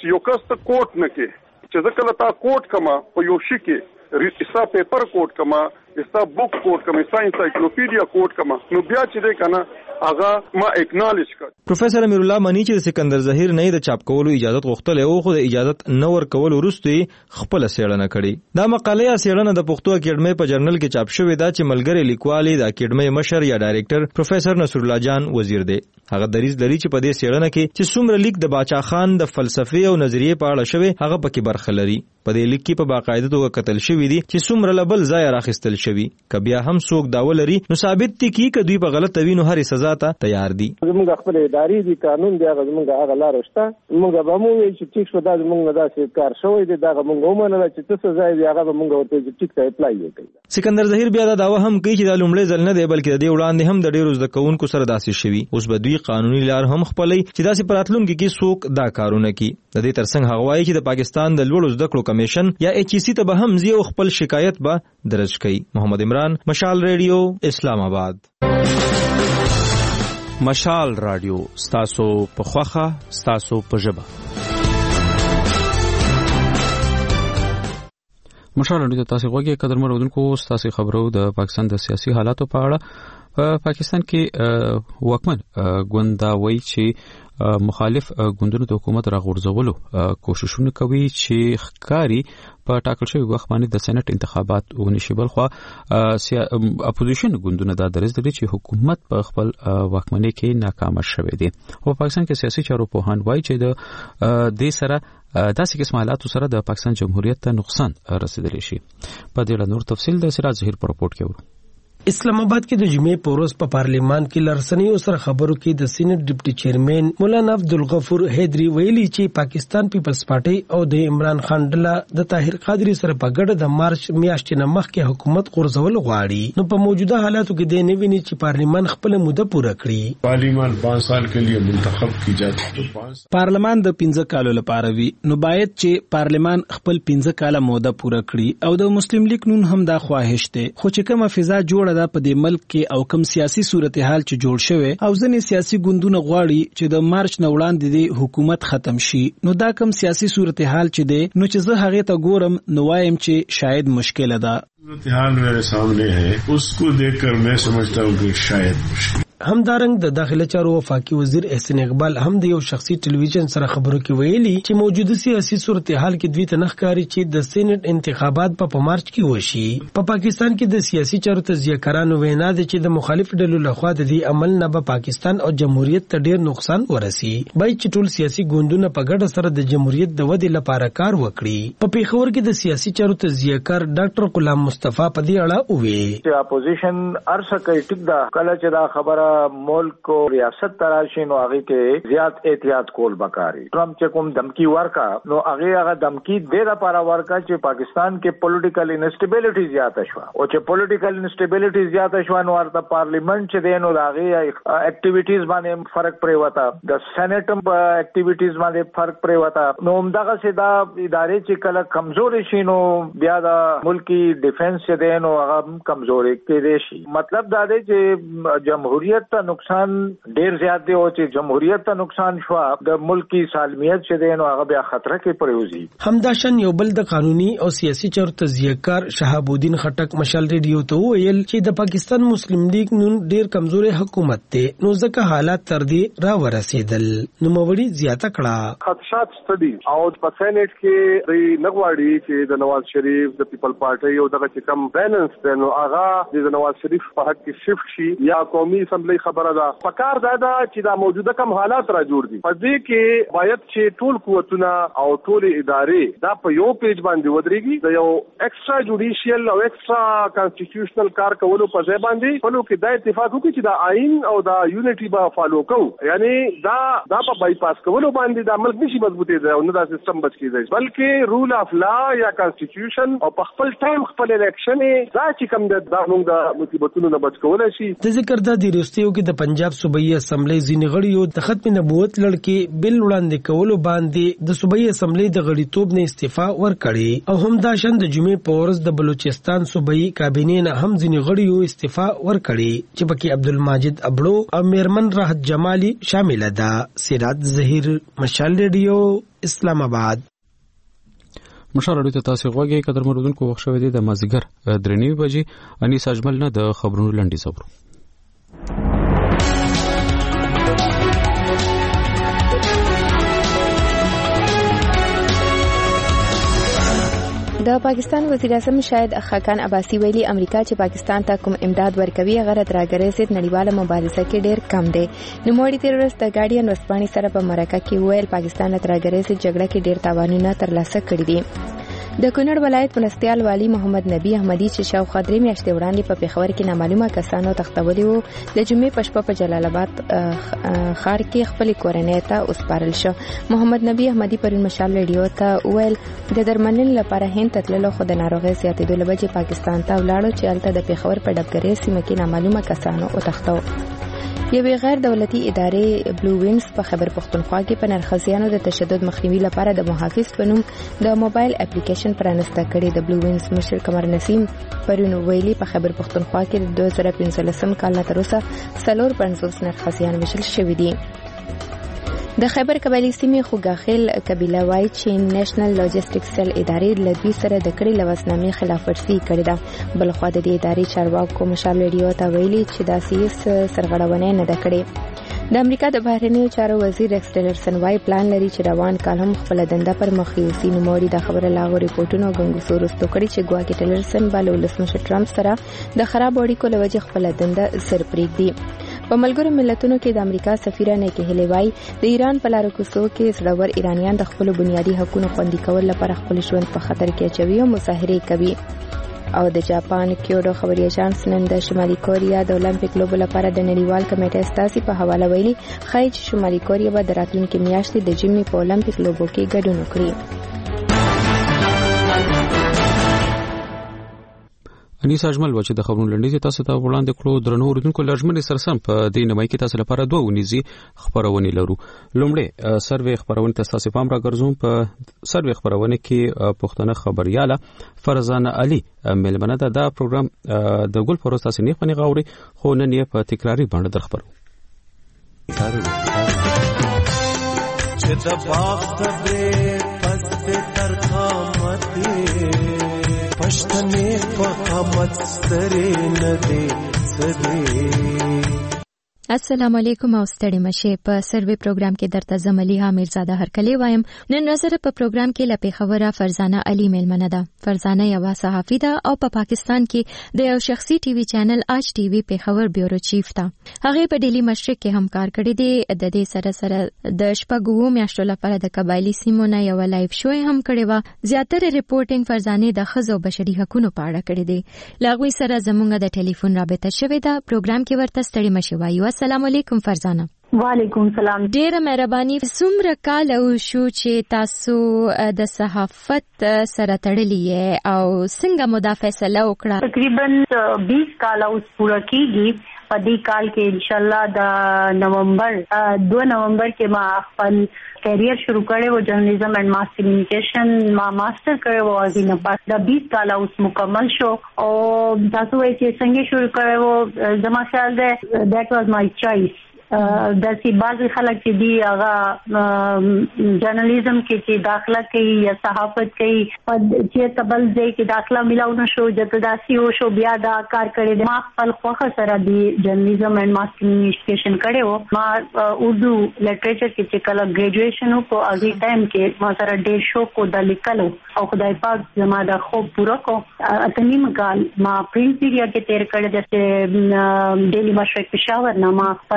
چې یو کس ته کوټ نه کې چې ځکه لتا کوټ کما په یو شي کې استا پیپر کوټ کما استا بوک کوټ کما استا انسایکلوپیډیا کوټ کما نو بیا چې ده کنه هغه ما اکنالج کړ. پروفیسور امیر الله منی چې سکندر ظهیر نه د چاپ کولو اجازه غوښتل او خو د اجازه نه ور کول وروسته خپل سیړنه کړي. دا مقاله یا سیړنه د پښتو اکیډمي په جرنل کې چاپ شوې ده چې ملګری لیکوالي د اکیډمي مشر یا ډایریکټر پروفیسور نصر الله جان وزیر دی. هغه دریز لري چې په دې سیړنه کې چې څومره لیک د باچا خان د فلسفي او نظریه په اړه شوی هغه پکې برخه لري. په دې لیک کې په باقاعده توګه کتل شوی دي چې څومره لبل ځای راخستل شوی. کبیا هم څوک داول لري نو ثابت دي کې کدوې په غلط وینو هرې سزا ته تیار دي. زموږ خپل اداري دي قانون دی هغه زموږ هغه لار شته. موږ به مو وی چې ټیک شو دا زموږ دا څه کار شوی دی دا موږ ومنل چې څه سزا دی هغه موږ ورته چې ټیک ته اپلای وکړي. سکندر ظهیر بیا دا داوا هم کوي چې دا لومړی ځل نه دی بلکې د دې وړاندې هم د ډیرو زده کوونکو سره داسې شوی. اوس به دوی قانوني لار هم خپلې چې داسې پراتلونکو کې څوک دا کارونه کوي. د دې ترڅنګ هغه وایي چې د پاکستان د لوړو زده کړو کمیشن یا ایچ ای سی ته به هم زی او خپل شکایت به درج کړي. محمد عمران، مشال ریډیو، اسلام آباد. مشال رادیو ستاسو په خوخه ستاسو په ژبه. مشال رادیو تاسو غوږی قدر مرودونکو ستاسو خبرو د پاکستان د سیاسي حالاتو په اړه. په پاکستان کې واکمن ګوند دا وایي چې مخالف ګوندونو د حکومت راغورځولو کوششونه کوي چې ښکاری په ټاکل شوی وخت باندې د سېنات انتخابات ونشي. بل خو اپوزیشن ګوندونه دا درز لري چې حکومت په خپل واکمنۍ کې ناکام شوی دی. او پاکستان کې سیاسي چارو پوهان وایي چې د دې سره داسې قسم حالات سره د پاکستان جمهوریت ته نقصان رسیدلی شي. په دې اړه نور تفصیل د سراج ظهیر په راپورټ کې ورو. اسلام آباد کې د جمعې په ورځ په پارلیمان کې لرسنیو سره خبرو کې د سېنات ډیپټي چیرمن مولانا عبدالغفور حیدری ویلي چې پاکستان پیپلز پارټي او د عمران خان ډله د طاهر قادری سره په ګډه د مارچ میاشتې نه مخکې حکومت غورځول غواړي. نو په موجوده حالاتو کې د نویني چې پارلیمان خپل موده پوره کړي. پارلیمان پانچ سال کے لیے منتخب کی جاتی. پارلیمان د پنځه کالو لپاره وي نو باید چې پارلیمان خپل پنځه کاله موده پوره کړي او د مسلم لیگ نون هم دا خواهش ده. خو چې کومه فضا جوړ دا په دې ملک کې او کم سیاسي صورتحال چې جوړ شوی او ځنې سیاسي ګوندونه غواړي چې د مارچ نه وړاندې د حکومت ختم شي. نو دا کم سیاسي صورتحال چې دی نو چې زه هغه ته ګورم نو وایم چې شاید مشکل ده. صورتحال میرے سامنے ہے اس کو دیکھ کر میں سمجھتا ہوں کہ شاید مشکل. همدارنګ د داخله چارو وفاقي وزیر احسان اقبال هم د یو شخصي ټلویزیون سره خبرو کې ویلي چې موجوده سیاسي صورتحال کې دوی ته نخکاری چې د سېنات انتخابات په مارچ کې وشي. په پاکستان کې د سیاسي چارو تجزیه‌کارانو وینا ده چې د مخالف ډلو لخوا د دې عمل نه به پاکستان او جمهوریت ته ډیر نقصان ورسي. باید چې ټول سیاسي ګوندونه په ګډه سره د جمهوریت د ودې لپاره کار وکړي. په پیښور کې د سیاسي چارو تجزیه‌کار ډاکټر غلام مصطفی په دې اړه وویل چې اپوزیشن ارسه کوي ټیک ده کله چې دا خبره ملک کو ریاست تراشي نو هغه کې زیات احتیاط کول بکاري. ټرمپ چې کوم دمکی ورکا نو هغه هغه دمکی ډیر لپاره ورکا چې پاکستان کې پولیټیکل انسټیبিলিټي زیاته شو او چې پولیټیکل انسټیبিলিټي زیاته شو نو ورته پارلیمنت چې دینو هغه اکټیویټیز باندې فرق پرې وتا د سېنات په اکټیویټیز باندې فرق پرې وتا. نو همدغه سیدا ادارې چې کله کمزوري شي نو بیا د ملکی ډیفنس چې دینو هغه کمزوري کېږي شي. مطلب دا دی چې جمهوریت ته نقصان ډیر زیات دی او چې جمهوریت ته نقصان شو د ملکی سالمیت چې دی نو هغه بیا خطر کې پریوزي. همداشن یو بل د قانوني او سیاسي چارو تجزیه‌کار شهاب الدین خټک مشال ریډیو ته ویل چې د پاکستان مسلم لیگ نن ډیر کمزوري حکومت دی نو ځکه حالات تر دې را ورسېدل. نو موري زیاته کړه خدشات ستدي او په سېنات کې د نغواړي چې د نواز شریف د پیپل پارټي او دغه چې کم بیلنس دی نو هغه د نواز شریف په حق کې شفت شي یا قومي اسمبلی خبره ده. پکار دا ده چې دا موجوده کم حالات را جوړ دي. په دې کې باید چې ټول قوتونه او ټول ادارې دا په یو پیج باندې ودرېږي د یو ایکسترا جوډیشل او ایکسترا کانسټیټیوشنل کار کولو په ځای باندې په لوکي دا اتفاق وکړي چې دا آئین او دا یونټي به فالو کوو. یعنی دا دا په بای پاس کولو باندې دا ملک نشي مضبوطېدای او نه دا سیستم بچ کېدای بلکې رول اف لا یا کانسټیټیوشن او په خپل ټایم خپل الیکشن دا چې کوم د موږ د مصیبتونو نه بچ کولای شي. د ذکر د وروستیو کې د پنجاب صوبایي اسمبلی ځینې غړیو د ختم نبوت لړکې بل وړاندې کولو باندې د صوبایي اسمبلی د غړیتوب نه استعفا ورکړي او همداشان د جمعې په ورځ د بلوچستان صوبایي کابینې نه هم ځینې غړیو استعفا ورکړي چې پکې عبدالماجد ابړو او میرمن راحت جمالي شامل ده. سراج ظهیر، مشال ریډیو، اسلام آباد. مشال اړیو ته تاسو غوږی قدر مردونکو وخت شوی دی د مازیګر درې نیمې بجې انیس اجمل نه د خبرونو لنډیز اورو. د پاکستان وزیر اعظم شاهد خاقان عباسی ویلي امریکا چې پاکستان ته کوم امداد ورکوي هغه ترګرې ضد نړیواله مبارزه کې ډېر کم دی. نوموړي تیرورست د ګارډین ورځپاڼې سره په مرکه کې ویل پاکستان ترګرې ضد جګړه کې ډېر تاوانونه ترلاسه کړي دي. د کونړ ولایت مرستیال والی محمد نبی احمدی چې شاوخوا درې میاشتې وړاندې په پیښور کې نامعلومه کسانو تختولي وو د جمعې په شپه په جلال آباد ښار کې خپل کورنۍ ته وسپارل شو. محمد نبی احمدی پرون مشال ریډیو ته ویل د درملنې لپاره هند تللو خو د ناروغۍ زیاتېدو له وجې پاکستان ته ولاړو چې هلته د پیښور په ډبګرۍ سیمه کې نامعلومه کسانو وتښتو. یوې غیر دولتي ادارې بلو وینز په خیبر پښتونخوا کې په نرخزیانو د تشدد مخنیوي لپاره د محافظ په نوم د موبایل اپلیکیشن پرانسته کړي. د بلو وینز مشر قمر نسیم پرون ویلي په خیبر پښتونخوا کې د دوه زره پنځلسم کال نه تر اوسه څلور پنځوس نرخزیان وشل شوي دي. د خیبر قبایلی سیمې خوګاخیل قبیله وایي چې نېشنل لاجستیک سیل ادارې له دوی سره د کړې لوسنامې خلاف ورزي کړې ده. بلخوا د دې ادارې چارواکو مشال ریډیو ته ویلي چې داسې هیڅ سرغړونه نه ده کړې. د امریکا د بهرنیو چارو وزیر ایکس ټیلرسن وايي پلان لري چې روان کال هم خپل دنده پر مخ یوسي. نوموړي د خبره لاغو ریپورتونو غنګوسو وروسته کړي چې ګواکې ټیلرسن به له ولسمشر ټرمپ سره د خراب اړیکو له وجې خپل دنده سر پرېږدي. په ملګرو ملتونو کې د امریکا سفیره نیکی هیلي وايي د ایران په لارو کوڅو کې زړور ایرانیان د خپل بنیادي حقوقو خوندي کول لپاره خپل ژوند په خطر کې اچوي او مظاهرې کوي. او د جاپان کیوډو خبري اژانس نن د شمالي کوریا د اولمپیک لوبو لپاره د نړیوال کمیټې استازي په حواله ویلي خای چې شمالي کوریا به د راتلونکي میاشتې د جمی په اولمپیک لوبو کې ګډون وکړي. انیس اجمل و چې د خبرونو لنډیز تاسو ته وړاندې کړو. درنو اوریدونکو لږمن سرسم په دې نمای کې تاسو لپاره دوه ونیزي خبرونه لرو. لومړی سروې خبرونه تاسو پام راګرځوم. په سروې خبرونه کې پښتنه خبرياله فرزانه علي ملمنه ده. دا پروګرام د ګل فروز تاسو نه خني غاوري خو نن یې په تکراری باندې درخبرو. چې د باغ ته پس تر قامت پښتنې په قامت ستري نه دي سدي. السلام علیکم او ستړي مشه. په سروې پروګرام کې درته زملیها میرزاده هرکلی وایم. نن نظر په پروګرام کې لپاره خبره فرزانه علي ملمنه ده. فرزانه یو صحافي ده او په پا پاکستان کې د یو شخصي ټي وي چینل آج ټي وي په خبر بیورو چیف ده. هغه په ډیلی مشرق کې هم کار کړی دی. د دې سره سره د شپږو میاشتو لپاره د قبایلی سیمو نه یو لایف شو هم کړی و. زیاتره ریپورټینګ فرزانه د خزو بشري حقوقو په اړه کړی دی. لاغوي سره زمونږ د ټلیفون رابطه شوې ده. پروګرام کې ورته ستړي مشه وایو. السلام علیکم فرزانه. وعلیکم سلام. ډیره مهرباني. څومره کال شو چې تاسو د صحافت سره تړلې او څنګه مو دا فیصله وکړه؟ تقریبا بیس کال اوس پوره کیږي. په دې کال کې ان شاء الله د نومبر دو نومبر کې ما خپل کیریئر شروع کړی و. جرنالیزم اینڈ ماس کمیونیکیشن ما ماستر کړی و. ازینه پاس د بیس کال اوس مکمل شو او تاسو وایي چې څنګه شروع کړی و. زما خیال ده دیٹ واز مای چوائس. د سی بعضی خلک چې دی هغه جرنالیزم کې چې داخله کوي یا صحافت کوي چې تبل ځای کې داخله ملاو نشو جته داسي او شو بیا دا کار کړی دی. ما خپل خوخه سره دی جرنالیزم اینڈ ماس کمیونیکیشن کړی و. ما اردو لټریچر کې چې کله ګریجویشن وکړو هغه ټایم کې ما سره ډېر شوق و د لیکلو او خدای پاک زما د خوب پوره کو. اتنیم کال ما پرنٹ میډیا کې تیر کړی د ډیلی مشرق پېښور نه ما خپل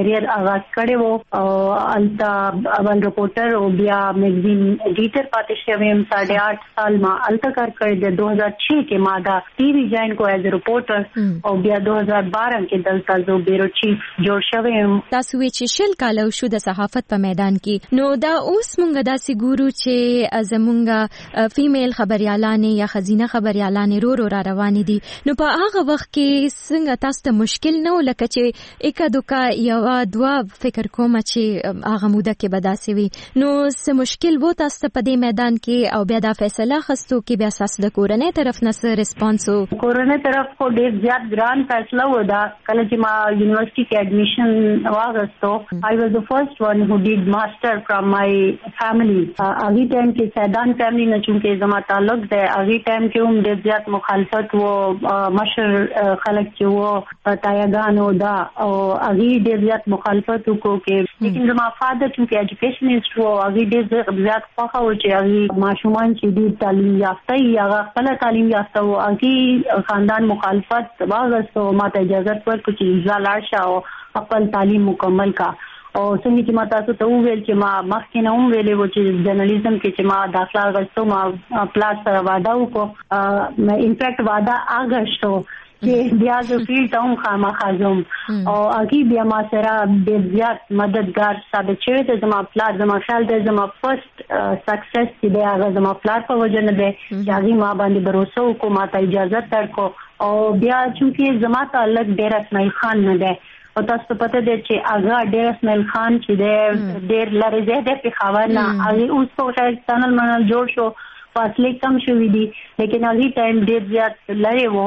کیریئر آغاز کړی وو او التا اول رپورټر او بیا میگزین ایډیټر پاتې شوم. ساڑھے آٹھ سال ما التا کار کړی د دو ہزار چھ کې ما دا ټي وی جوائن کو ایز ا رپورټر او بیا دو ہزار بارہ کې دلته زو بیورو چیف جوړ شوم. تاسو چې شل کال شو د صحافت په میدان کې نو دا اوس مونږ داسې ګورو چې زمونږ فیمیل خبريالانې یا خزینه خبريالانې رو رو را روان دي. نو په هغه وخت کې څنګه تاسو ته مشکل نه ولکه چې اکا دوکا یو دوا فکر کوم چې هغه موده کې بداسي وي نو څه مشکل وو تاسو ته په دې میدان کې او بیا دا فیصله خستو کې بیا اساس د کورنۍ طرف نه څه ریسپانس وو؟ کورنۍ طرف کو ډیر زیات ګران فیصله و دا کله چې ما یونیورسيټي کې اډمیشن واغستو. I was the first one who did master from my family. اغه ټایم کې سیدان فیملی نه چونکه زما تعلق ده اغه ټایم کې هم ډیر زیات مخالفت و مشر خلک چې و تایګانو دا او اغه ډیر زیات مخالفت وکړو کې لیکن زما فادر چونکه ایجوکیشنست و اغه ډیر زیات خوښه و چې اغه ماشومان چې د تعلیم یافته یا خپل تعلیم یافته و اغه خاندان مخالفت واغستو ماته اجازه ورکړه چې ځاله شاو خپل تعلیم مکمل کا. او څنګه چې ما تاسو ته وویل چې ما مخکې نه هم ویلې و چې جرنالیزم کې چې ما داخله غوښتو ما پلاس سره واده وکړو. ما انفیکټ واده اغشتو چې بیا د فیلډ ته هم خامخا ځم او هغه بیا ما سره ډېر زیات مددگار ثابت شوی دی. زما پلار زما خیال دی زما فرست سکسس چې دی هغه زما پلار په وجه نه دی چې هغه ما باندې باور وکړو ما ته اجازه درکړو او بیا چې زما تعلق ډېر اسماعیل خان نه دی او تاسو ته پته دی چې هغه ډېر اسماعیل خان چې دی ډېر لري دی د پېښور نه هغه اوس په خیر چینل منل جوړ شو فاصله کم شوې دي لیکن هغه ټایم ډېر زیات لري وو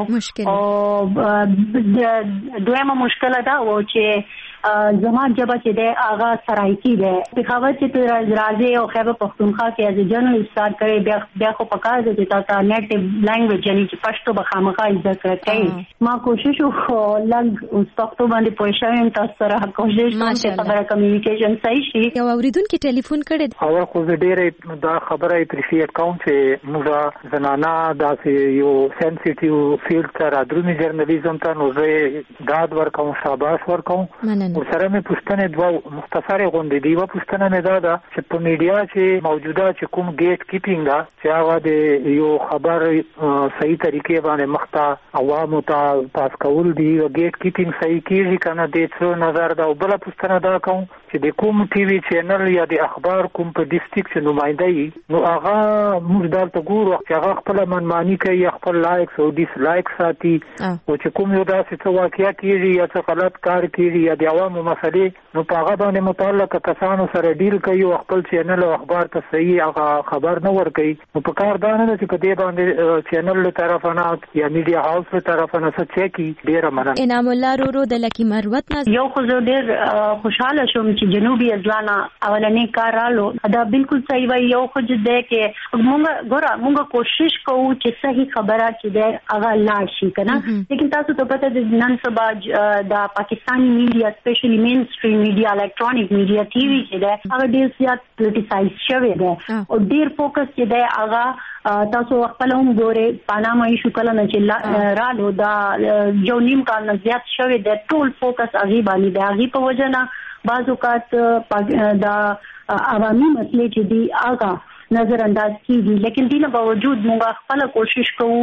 او دویمه مشکله دا و چې زما جبه چې دی هغه سرایکی دی پېښور چې راځي او خیبر پښتونخوا کې از جرنل سٹارټ کړي بیا بیا خو پکار دی چې تاسو نیټیو لینګویج یعنی چې پښتو به خامخا زده کړئ. ما کوشش وکړ لږ اوس پښتو باندې پوه شوم تاسو سره کوشش کوم چې خبره کمیونیکیشن صحیح شي. یو اوریدونکو ټلیفون کړی او خو ډېر دا خبره اپریشیټ کوم چې موږ زنانا داسې یو سنسټیو فیلډ ته درونی جرنالیزم ته نو زه داد ورکوم شاباش ورکوم. ورسره مې پوښتنه دوه مختصره غونډې دی و پوښتنه مې دا ده چې په میډیا چې موجوده چې کوم ګیټ کیپینګ دا چې هغه د یو خبر صحیح طریقې باندې مخته عوامو ته پاس کول دی او ګیټ کیپینګ صحیح کیږي کنه د څو نظر دا بل پوښتنه دا کوم چې د کوم ټي وي چینل یا د اخبار کوم په ډیسټریکټ چې نمائنده وي نو هغه موږ دلته ګورو چې هغه خپل منمانی کوي خپل لایکس او ډیس لایک ساتي او چې کوم یو داسې څه واقعیا کیږي یا څه غلط کار کیږي یا د عوامو مسلې نو په هغه باندې متعلق کسانو سره ډیل کوي او خپل چینل او اخبار ته صحیح هغه خبر نه ورکوي. نو په کار دا نه چې په دې باندې چینل له طرفه نه یا میډیا هاوس له طرفه نه څه چکی ډیره مننه. انعام الله رورو د لکی مروت نه یو خو ډېر خوشاله شوم چې جنوبي ازلانا اولنې کار رالو دا بالکل صحیح وای. یو خو دې کې موږ ګوره موږ کوشش کوو چې صحیح خبره چې ده هغه لاړ شي کنه لیکن تاسو ته پته د نن سبا د پاکستانی میډیا سپیشلی مین سټریم میډیا الکترونیک میډیا ټي وي چې ده هغه ډېر زیات پولیټیسایز شوی ده او ډېر فوکس چې ده هغه تاسو خپل هم ګوره پاناما ایشو کله نه چې رالو دا یو نیم کال نه زیات شوی ده ټول فوکس هغه باندې ده هغه په وجه نه بعض اوقات دا عوامي مسلې چې دی هغه نظر انداز کیږي لیکن دینه باوجود موږ خپل کوشش کوو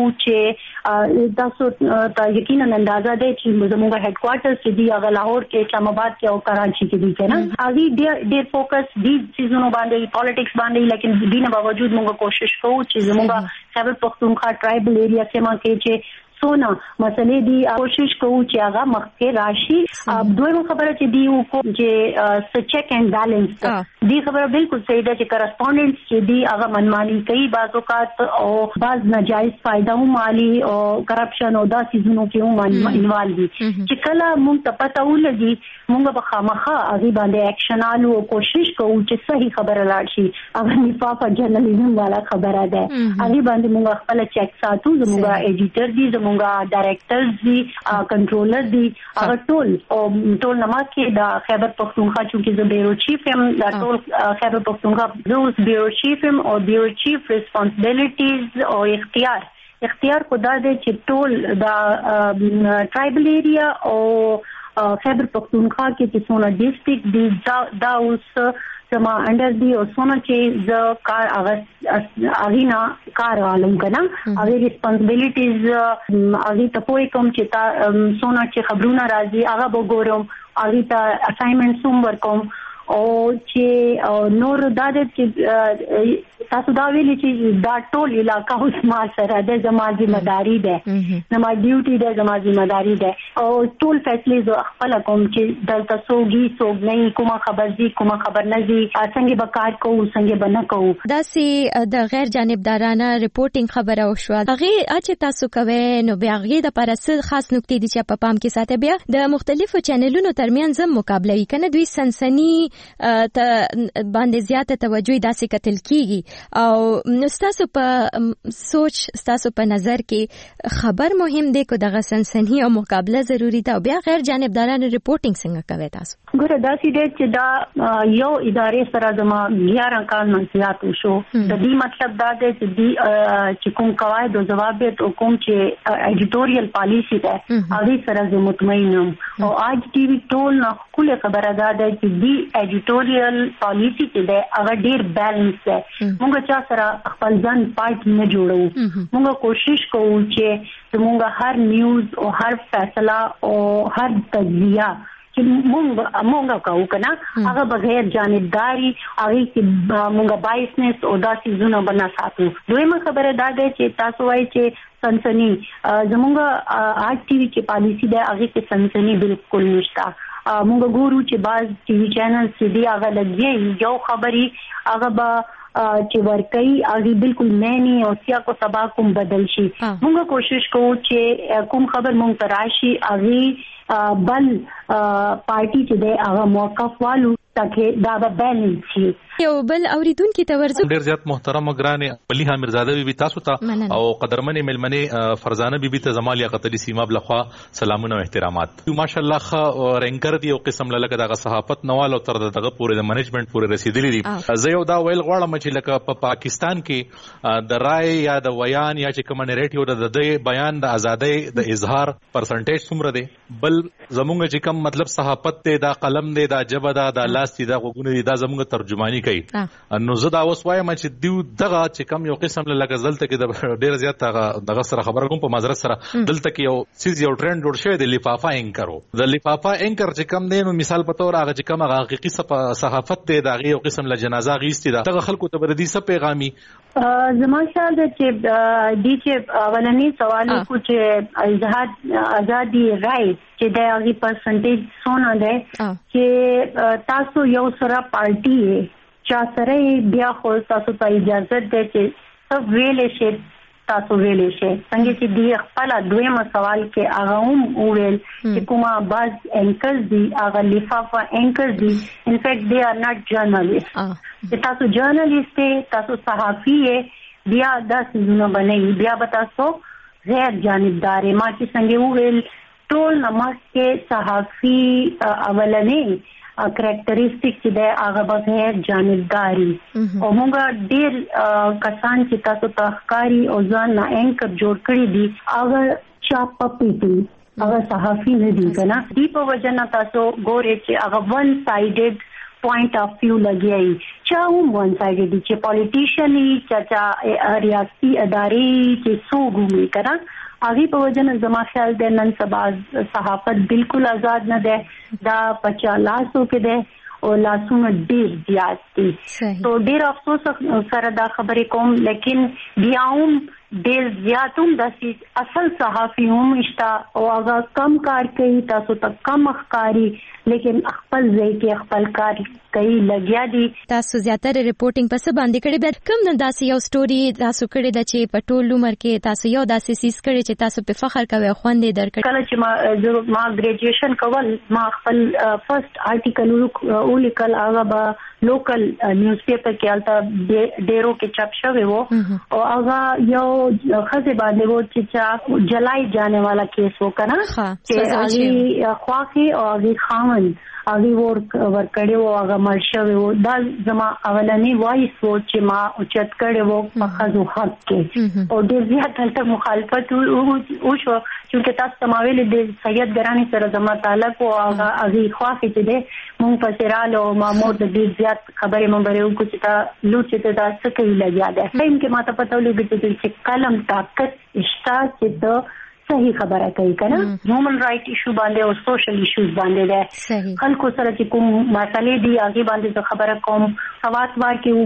چې تاسو ته یقینا اندازه ده چې موږ هډ کوارټرز چې دی هغه لاهور کې اسلام آباد کې او کراچي کې دي کنه هغه ډېر ډېر فوکس دي سيزونو باندې پالیټکس باندې لیکن دینه باوجود موږ کوشش کوو چې موږ خیبر پختونخوا ټرایبل ایریا سیمه کې چې سونا مسلې دی کوشش کوو چې هغه مخکې راشي. دویمه خبره چې دی او چې چیک اینڈ بیلنس دی خبره بالکل صحیح ده چې کرسپونډنټس چې دی هغه منمانی کوي بعض اوقات او بعض ناجایز فائدہ هم مالی او کرپشن او دا سيزونو کې هم انوالو دي چې کله موږ ته پته ولګي موږ به خامخا هغه باندې اکشن الو او کوشش کوو چې صحیح خبره لاړ شي. هغه نفاف جرنالیزم والا خبره ده هغه باندې موږ خپل چیک ساتو زموږ ایډیټر دی زموږ ډایریکټرز دي کنټرولر دي هغه ټول او ټول نما کې دا خیبر پختونخوا چې زه بیورو چیف هم دا ټول خیبر پختونخوا زه بیورو چیف هم او بیورو چیف ریسپانسبিলিټیز او اختیار اختیار خدا دې چې ټول دا ټرایبل ایریا او خیبر پختونخوا کې چې څونه ډیسټریکټ دی دا اوس زما انډر دی او څونه چې ز کار هغه اغینا کار عالم کنا هغه ریسپانسیبিলিټیز هغه ته پوي کوم چې تا څونه چې خبرونه راځي هغه وګورم هغه ته اساینمنټ سوم ورکوم او چې نور دا چې تاسو دا ویلي چې دا ټول علاقہ اوس ما سره د زما ذمہداري ده زما ډیوټي ده زما ذمہداري ده او ټول فیصلې زه خپل کوم چې دلته سوګي سوګ نه کومه خبر دي کومه خبر نه دي څنګه به کار کوو څنګه به نه کوو دا سي د غیر جانبدارانه ریپورتینګ خبره وشو هغه چې تاسو کوي نو بیا غي د پر څه خاص نکته دي چې په پام کې ساتي بیا د مختلفو چینلونو ترمنځ هم مقابله وي کنه دوی سنسني ته باندې زیاته توجه داسې کتل کیږي او تاسو په سوچ تاسو په نظر کې خبر مهم دی کو دغه سنسنی او مقابله ضروری ده او بیا غیر جانبدارانه ریپورتینګ څنګه کوي تاسو ګوره دا سې دی چې دا یو ادارې سره زما یاره کال منځيات وشو د دې مطلب دا دی چې دی چې کوم قواعد او ضوابط او کوم چې ایډیټوریال پالیسی ده هغه سره زه مطمئن یم او آج ټي وي ټول نه کوله خبره ده چې دی ایډیټوریال پالیسی چې ده هغه ډیر بیلانس ده موږ چا سره خپل ځان پارت نه جوړو موږ کوشش کوو چې موږ هر نیوز او هر فیصله او هر تجزیه چې موږ موږ کوو کنه هغه بغیر جانبداري هغه چې موږ بایسنس او داسې زونه بنا ساتو دویمه خبره دا ده چې تاسو وایي چې سنسنی زموږ آر ټي وي چې پالیسی ده هغه کې سنسنی بالکل نشته موږ ګورو چې باز ټي وي چینل چې دی هغه لګي یو خبري هغه به چې ورکي هغه بالکل معنی او سیا کو سبا کوم بدل شي موږ کوشش کوو چې کوم خبر مونږ تراشي هغه بل پارټي چې دی هغه موقف والو تاکي دا به بیلنس شي یو بل اوریدونکو ته ورزو ډیر زیات محترم ګرانه ملي حمیرزاده بي تاسو ته او قدرمنې ملمنه فرزانه بي ته زمالیا قتلی سیما بلخوا سلامونه او احترامات ماشاءالله خ رینکر دی او قسم لکه دغه صحافت نوال او تر دغه پورې د منیجمنت پورې رسیدلی دي زه یو دا ویل غواړم چې لکه په پاکستان کې د رائے یا د ویان یا چې کوم نریټیو د د بیان د ازادۍ د اظهار پرسنټیج څومره دی بل زمونږ چې کوم مطلب صحافت ته دا قلم دی دا جبه دا د لاس دی دا غوګونه دی دا زمونږ ترجمانی نو زه دا اوس وایم چې دیو دغه چې کم یو قسم لکه دلته کې د ډیر زیات دغه سره خبره کوم په معذرت سره دلته کې یو سیز یو ټرند جوړ شوی د لفافه انکرو د لفافه انکر چې کم دی نو مثال په تور هغه چې کم هغه حقیقي صحافت دی دا یو قسم له جنازه غیستی دا دغه خلکو ته بردي څه پیغامي زما خیال دی چې د چې اولنی سوال کو چې اظهار ازادي رائټ چې د هغه پرسنټیج څونه ده چې تاسو یو سره پارټي چا سره بیا خو تاسو ته اجازه ده چې څه ویلې شي تاسو ویلې شي څنګه چې دی خپل دویمه سوال کې هغه هم ویل چې کومه باز اینکرز دي هغه لفافه اینکرز دي ان فیکٹ دے آر ناٹ جرنالست چې تاسو جرنالست تاسو صحافي بیا داسې زونه بنئ بیا به تاسو غیر جانبدار ما چې څنګه ویل ټول نماز کې صحافي اولنې کریکټریسټک چې د هغه بغیر جانبداري او موږ ډیر کسان چې تاسو ته ښکاری او ځان نه انکر جوړ کړی دي هغه چاپ پپیټي هغه صحافي نه دي کنه دی په وجه نه تاسو ګورئ چې هغه ون سایډډ پوینټ اف ویو لګیایي چا هم ون سایډډ چې پالیټیشني چا ریاسي ادارې چې سوګومي کنه هغه په وجه نه زما خیال د نن سبا صحافت بالکل آزاد نه ده دا پچا لاسو کې ده او لاسونه ډیر زیات دي تو ډیر افسوس سره دا خبرې کوم لیکن بیا هم ډیر زیات هم د اصل صحافي هم اشتا او هغه کم کار کوي تاسو ته کم ښکاری لیکن خپل ځای کې خپل کار کوي لګیا دي تاسو زیاتره ریپورتینګ په څه باندې کړی به کوم نه داسې یو سټوري تاسو کړی د چې په ټول عمر کې تاسو یو داسې سیس کړی چې تاسو په فخر کوي خوندې درکړي کله چې ما ما ګریجویشن کول ما خپل فرست آرټیکل ولیکل هغه به لوکل نیوز پیپر کې البته ډیرو کې چاپ شوی وو او هغه یو خزه باندې وو چې چا جلای جانے والا کیس وو کنه چې هغه خواخي او هغه خاون هغه ورک ورکړی وو هغه مرشوي وو دا زما اولنی وایس وو چې ما اوچت کړی وو په خزو حق کې او ډیر زیات هلته مخالفت او شو چې تاسو سماویل د سید ګرانی سره زما تعلق او هغه هغه خواخي چې د مونږ په سراله او مامور د ډیر زیات خبرې مونږ لرو چې تا لوټ چې دا څه کوي لګیا ده هم کې ماته پته ولګی چې کلم طاقت اشتا چې ته صحیح خبره کوي کنه هیومن رائټ ایشو باندې او سوشل ایشوز باندې ده خلکو سره چې کوم مسالې دي هغه باندې خبره کوم سواتوار کې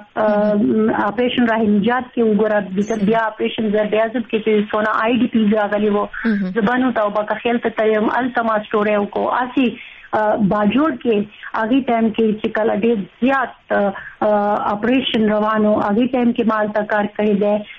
وګوره اپریشن راه نجات کې وګوره بیا اپریشن زر بیازت کې چې سونا آی ډی پی راغلی وو زبانو توبه کا خیال ته تیم التما سٹوریو کو اسی باجوړ کې اغي ټایم کې چې کله ډېر زیات اپریشن روانو اغي ټایم کې مال تا کار کوي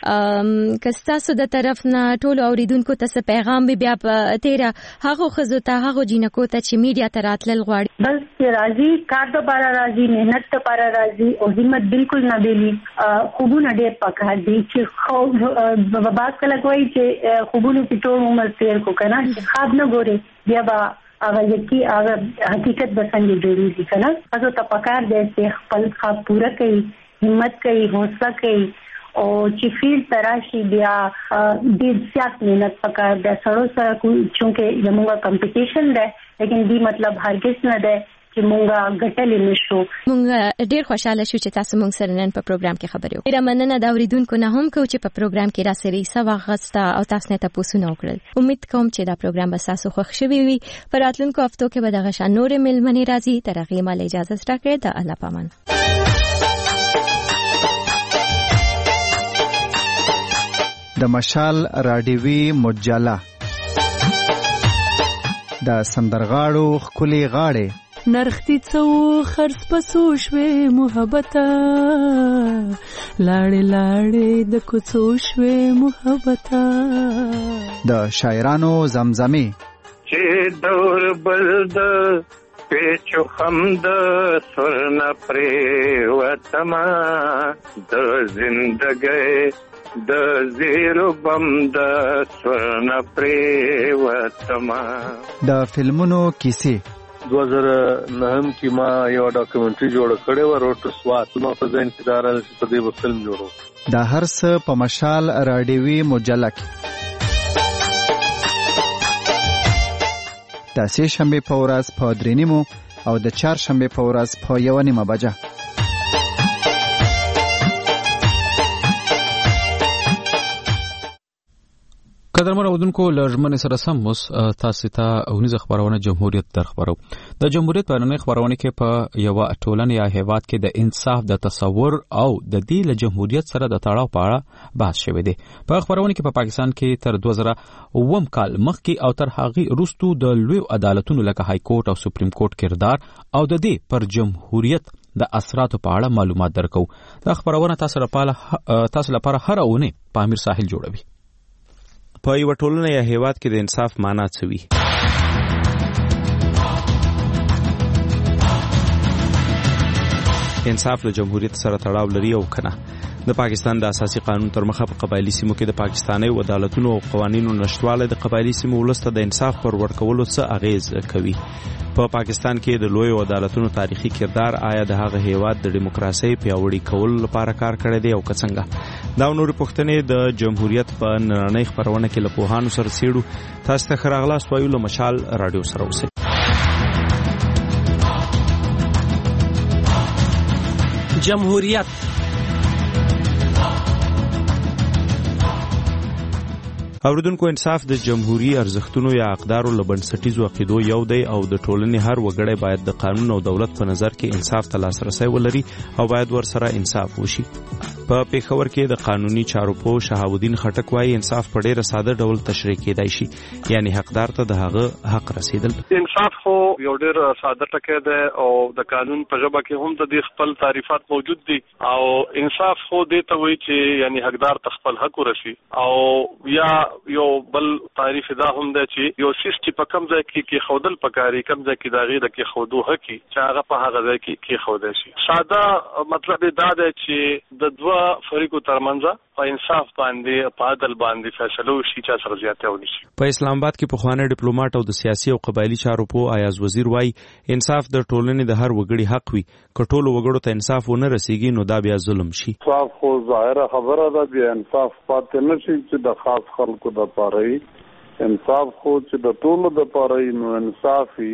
ده کستاسو د طرف نه ټول اوریدونکو ته پیغام بیا په تیرا هغه خزو ته هغه جنکو ته چې میډیا ته راتلل غواړي بس راضي کار د بار راضي مهنت ته بار راضي او همت بالکل نه بیلی خوبونه ډېر پکار دي چې خو باز کله کوي چې خوبونه په ټول عمر تیر کو کنه خواب نه ګوري بیا با هغه یکی هغه حقیقت به څنګه جوړیږي کنه تاسو ته پکار دی چې خپل خواب پوره کړئ همت کوي حوصله کوي او چې فیل تراشي بیا ډېر زیات مهنت پکار دی سره سره چونکه زموږه کمپټیشن دی لیکن دې مطلب هرگز نه دی چې مونږه ګټلې نشو مونږ ډېر خوشاله شو چې تاسو مونږ سره نن په پروګرام کې خبرې وکړو. ډېر مننه دا اوریدونکو نه هم کو چې په پروګرام کې را سره سوا غستا او تاسو نه تاسو نه وکړل. امید کوم چې دا پروګرام به تاسو خوښ شوي وي. پر راتلونکو هفتو کې به دغه شان نور ملمنې راځي. تر هغه مال اجازه ستکړه د الله پامان. د مشال راډیوي مجله د سندرغاړو خولي غاړي نرختی څو خرڅ پسو شوې محبته لاړې لاړې د کوڅو شوې محبته د شاعرانو زمزمې چې دور بل د پیچو خم د سرنا پرې وتما د زندګۍ د زیرو بم د سرنا پرې وتما د فلمونو کیسې دو هزار نهم کې ما یو ډاکومنټري جوړ کړی و روټ سوات ما په ځین کې دار په دې په فلم جوړو دا هر څه په مشال راډیوي مجله کې د سه شنبه په ورځ په درې نیمو او د چهار شنبه په ورځ په یو نیمه بجه قدرمن اودونکو لژمن سره سم مس تاسو ته اونیزه خبرونه جمهوریت در خبرو د جمهوریت بیانیه خبرونه کې په یو ټولنه یا هیواد کې د انصاف د تصور او د دې له جمهوریت سره د تړاو په اړه بحث شوی دی. په خبرونه کې په پاکستان کې تر دوه زره اووم کال مخکې او تر هغه وروسته د لوی عدالتونو لکه های کورټ او سپریم کورټ کردار او د دې پر جمهوریت د اثراتو په اړه معلومات درکو. د خبرونه تاسو لپاره تاسو لپاره هر اونۍ په امیر ساحل جوړوي. په یو ټولنه یا هیواد کې د انصاف معنی څه وي؟ انصاف له جمهوریت سره تړاو لري او کنه؟ د پاکستان د اساسي قانون تر مخه په قبایلی سیمو کې د پاکستاني عدالتونو او قوانینو نشټواله د قبایلی سیمو ولسته د انصاف پر ورکولو څه اغیز کوي؟ په پاکستان کې د لوی عدالتونو تاریخي کردار آیا د هغه هیواد د دیموکراسي پیاوړي کولو لپاره کار کړی دی او څنګه؟ دا نور پوښتنې د جمهوریت په نړۍ خبرونه کې له پوهانو سره سیړو. تاسو ته خراغلاست وایو له مشال رادیو سره اوسئ. جمهوریت اوریدونکو انصاف د جمهوریت ارزښتونو یا اقدارو له بنسټیزو عقیدو یو دی او د ټولنې هر وګړی باید د قانون او دولت په نظر کې انصاف ته لاسرسی ولري او باید ورسره انصاف وشي. په پیښور کې د قانوني چارو پوه شهاب الدین خټک وايي انصاف په ډېر ساده ډول تشریح کېدای شي، یعنی حقدار ته د هغه حق رسیدل. انصاف خو یو ډېر ساده ټکی دی او د قانون په ژبه کې هم د دې خپل تعریفات موجود دي او انصاف خو دې ته وایي چې یعنی حقدار ته خپل حق ورسي او یا یو بل تعریف دا هم دی چې یو سیستم په کوم ځای کې کې خودل پکاري، کوم ځای کې دا غي د کې خودو حق چې هغه په هغه ځای کې کې خودل شي. ساده مطلب دا دی چې د دوه فریقو ترمنځ په انصاف باندې په عدل باندې فیصله وشي چې سره زیاته ونی شي. په اسلام آباد کې په خوانه ډیپلوماټ او د سیاسي او قبایلی چارو په ایاز وزیر وايي انصاف د ټولنې د هر وګړي حق وي، کټول وګړو ته انصاف ونه رسیږي نو دا بیا ظلم شي. انصاف خو ظاهره خبره ده، بیا انصاف پاتې نشي چې د خاص خلکو د پاره انصاف خو چې د ټولو د پاره نو انصافي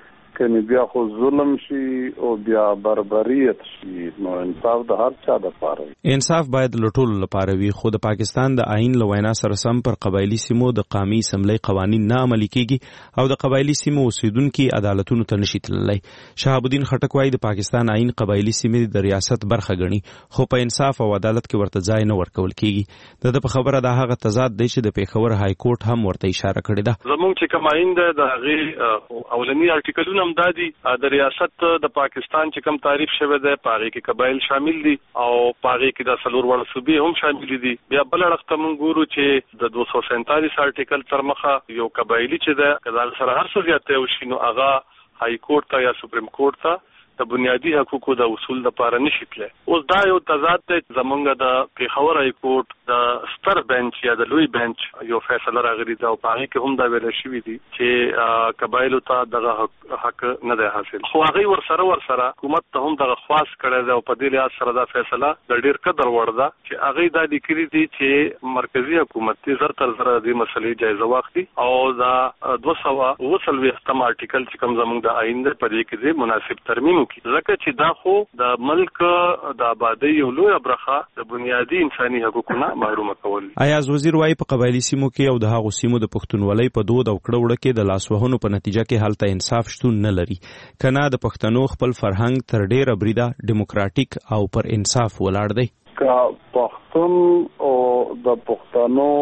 کني بیا خو ظلم شي او بیا بربریت شي، نو انصاف د هر چا د پاره. انصاف باید لټول لپاره وي، خو د پاکستان د آئین لوینا سره سم پر قبایلی سیمو د قومي اسمبلی قوانین نه عملي کیږي او د قبایلی سیمو اوسیدونکو عدالتونو ته نشي تللی. شهاب الدین خټک وايي د پاکستان آئین قبایلی سیمې د ریاست برخه ګڼي، خو په انصاف او عدالت کې ورته ځای نه ورکول کیږي. د په خبره د هغه تضاد دی چې د پیښور های کورټ هم ورته اشاره کړې ده. زموږ چې کوم آئین ده د هغه اولنی ارټیکلونه دادي د ریاست د پاکستان چې کوم تعریف شوی دی پاره کې قبایل شامل دي او پاره کې د سلور وړ صوبې هم شامل دي. بیا بل اړخ ته موږ ګورو چې د دوه سوه سینتالیس ارټیکل تر مخه یو قبایلی چې ده کله سره هر څه زیاته وشي نو هغه های کورټ ته یا سپریم کورټ ته د بنیادی حقوقو د اصول د پاره نشي تللی. اوس دا یو تضاد دی. زمونږ د پیښور های کورټ د ستر بنچ یا د لوی بنچ یو فیصله راغلی ده او پاره کې هم دا ویل شوی دی چې قبایلو ته دغه حق نه دی حاصل، خو هغه ور سره ور سره حکومت ته هم دغه خواص کړی دی او په دې لحاظ سره دا فیصله د ډیر قدر وړ ده چې هغه دا لیکلي دي چې مرکزی حکومت دې زر تر زر د مسلې جایزه واخلي او دا دوه سوه اووه څلوېښتم ارټیکل چې کوم زموږ د آئین دی په دې کې مناسب ترمیم ځکه چې دا خو د ملک د آبادی یو لویه برخه د بنیادی انساني حقوقو نه محرومه کول. ایاز وزیر وايي په قبایلی سیمو کې او د هغو سیمو د پښتونولۍ په دود او کړه وړه کې د لاسوهنو په نتیجه کې هلته انصاف شتون نه لري، کنه د پښتنو خپل فرهنګ تر ډیره بریده ډیموکراټیک او پر انصاف ولاړ دی. کا پښتون او د پښتنو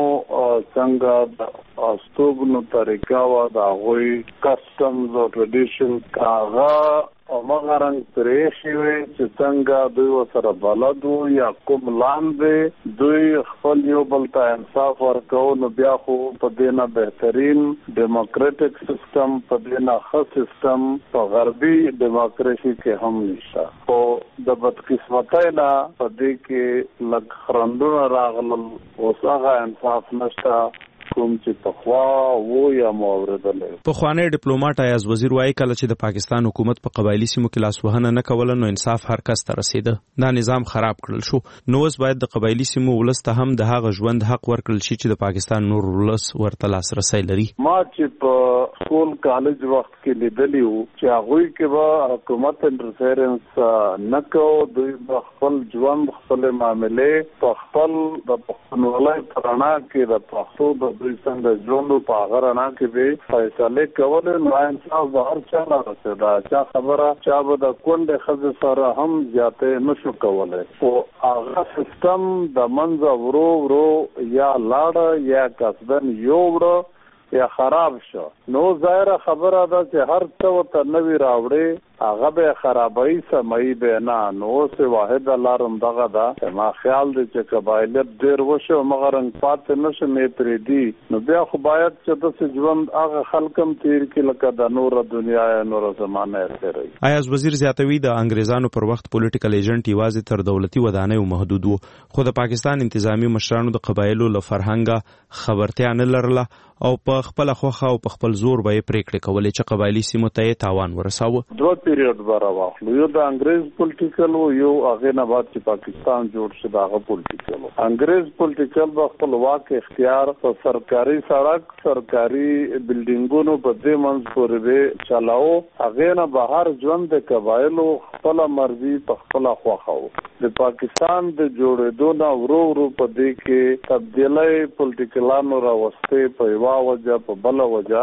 څنګه د استوګنو طریقه او د غوي کسټمز او ټریډیشن کاغه او مغرنګ پرې شوی چې څنګه دوی سره بلدو یا کوم لاندې دوی خپل یو بل ته انصاف ورکو نو بیا خو په دې نه بهترین ډیموکراټک سیستم په دې نه ښه سیستم په غربي ډیموکراسي کې هم نشته. خو د بدقسمتۍ نه په دې کې لږ خرندونه راغلل، اوس هغه انصاف نشته کوم چې پخوا وو یا موردل. په خوانه ډیپلوماټ ایاز وزیر وايي کله چې د پاکستان حکومت په قبایلی سیمو کې لاسوهنه نه کوله نو انصاف هر کس ته رسیده، دا نظام خراب کړل شو. نو اوس باید د قبایلی سیمو ولس ته هم د هغه ژوند حق ورکړل شي چې د پاکستان نور ولس ورته لاسرسی لري. ما چې په سکول کالج وخت کې لیدلی وو چې هغه کې به حکومت انټرفیرنس نه کوي، دوی په خپل ژوند خپل معاملې په خپل د پښتونولۍ ترانه کې د پښتو د دوی څنګه ژوند په هغه رڼا کې به فیصله کول نو انصاف به هر چا نه رسېدا. چا خبره چا به د کونډې ښځې سره هم زیاتې نشو کولی، خو هغه سیستم د منځه ورو ورو یا لاړه یا قصدن یوړه یا خراب شو. نو ظاهره خبره ده چې هر څه ورته نوي راوړي هغه به خرابای سمای به نه. نو څه واحد لارم دغه ده ما خیال دی چې قبایلت ډیر وشو مغرنګ پاتې نشو نه پرې دی نو بیا خو باید چې د ژوند هغه خلکم تیر کې لکه د نور دنیا نور زمانه تیري. ایاز وزیر زیاتوي د انګریزانو پر وخت پولیټیکل ایجنټ یوازې تر دولتي ودانیو محدود وو، خو د پاکستان انتظامی مشرانو د قبایلو له فرهنګه خبرتیا نه لرله او په خپل خوخه او په خپل زور به پریکړه کولې چې قبایلی سیمو ته تاوان ورساوه. دوه پیریډ بارا واخلو، یو د انګریز پولیټیکل او یو هغه نه بعد چې پاکستان جوړ شو دغه پولیټیکل. انګریز پولیټیکل په خپل واک اختیار په سرکاري سړک سرکاري بلډینګونو په دې منځ پورې به چلاو، هغه نه بهر ژوند د قبایلو خپل مرزي په خپل خوخه وو. د پاکستان د جوړېدو نه ورو ورو په دې کې تبدیلي پولیټیکلانو راوستي په یو وجه په بل وجه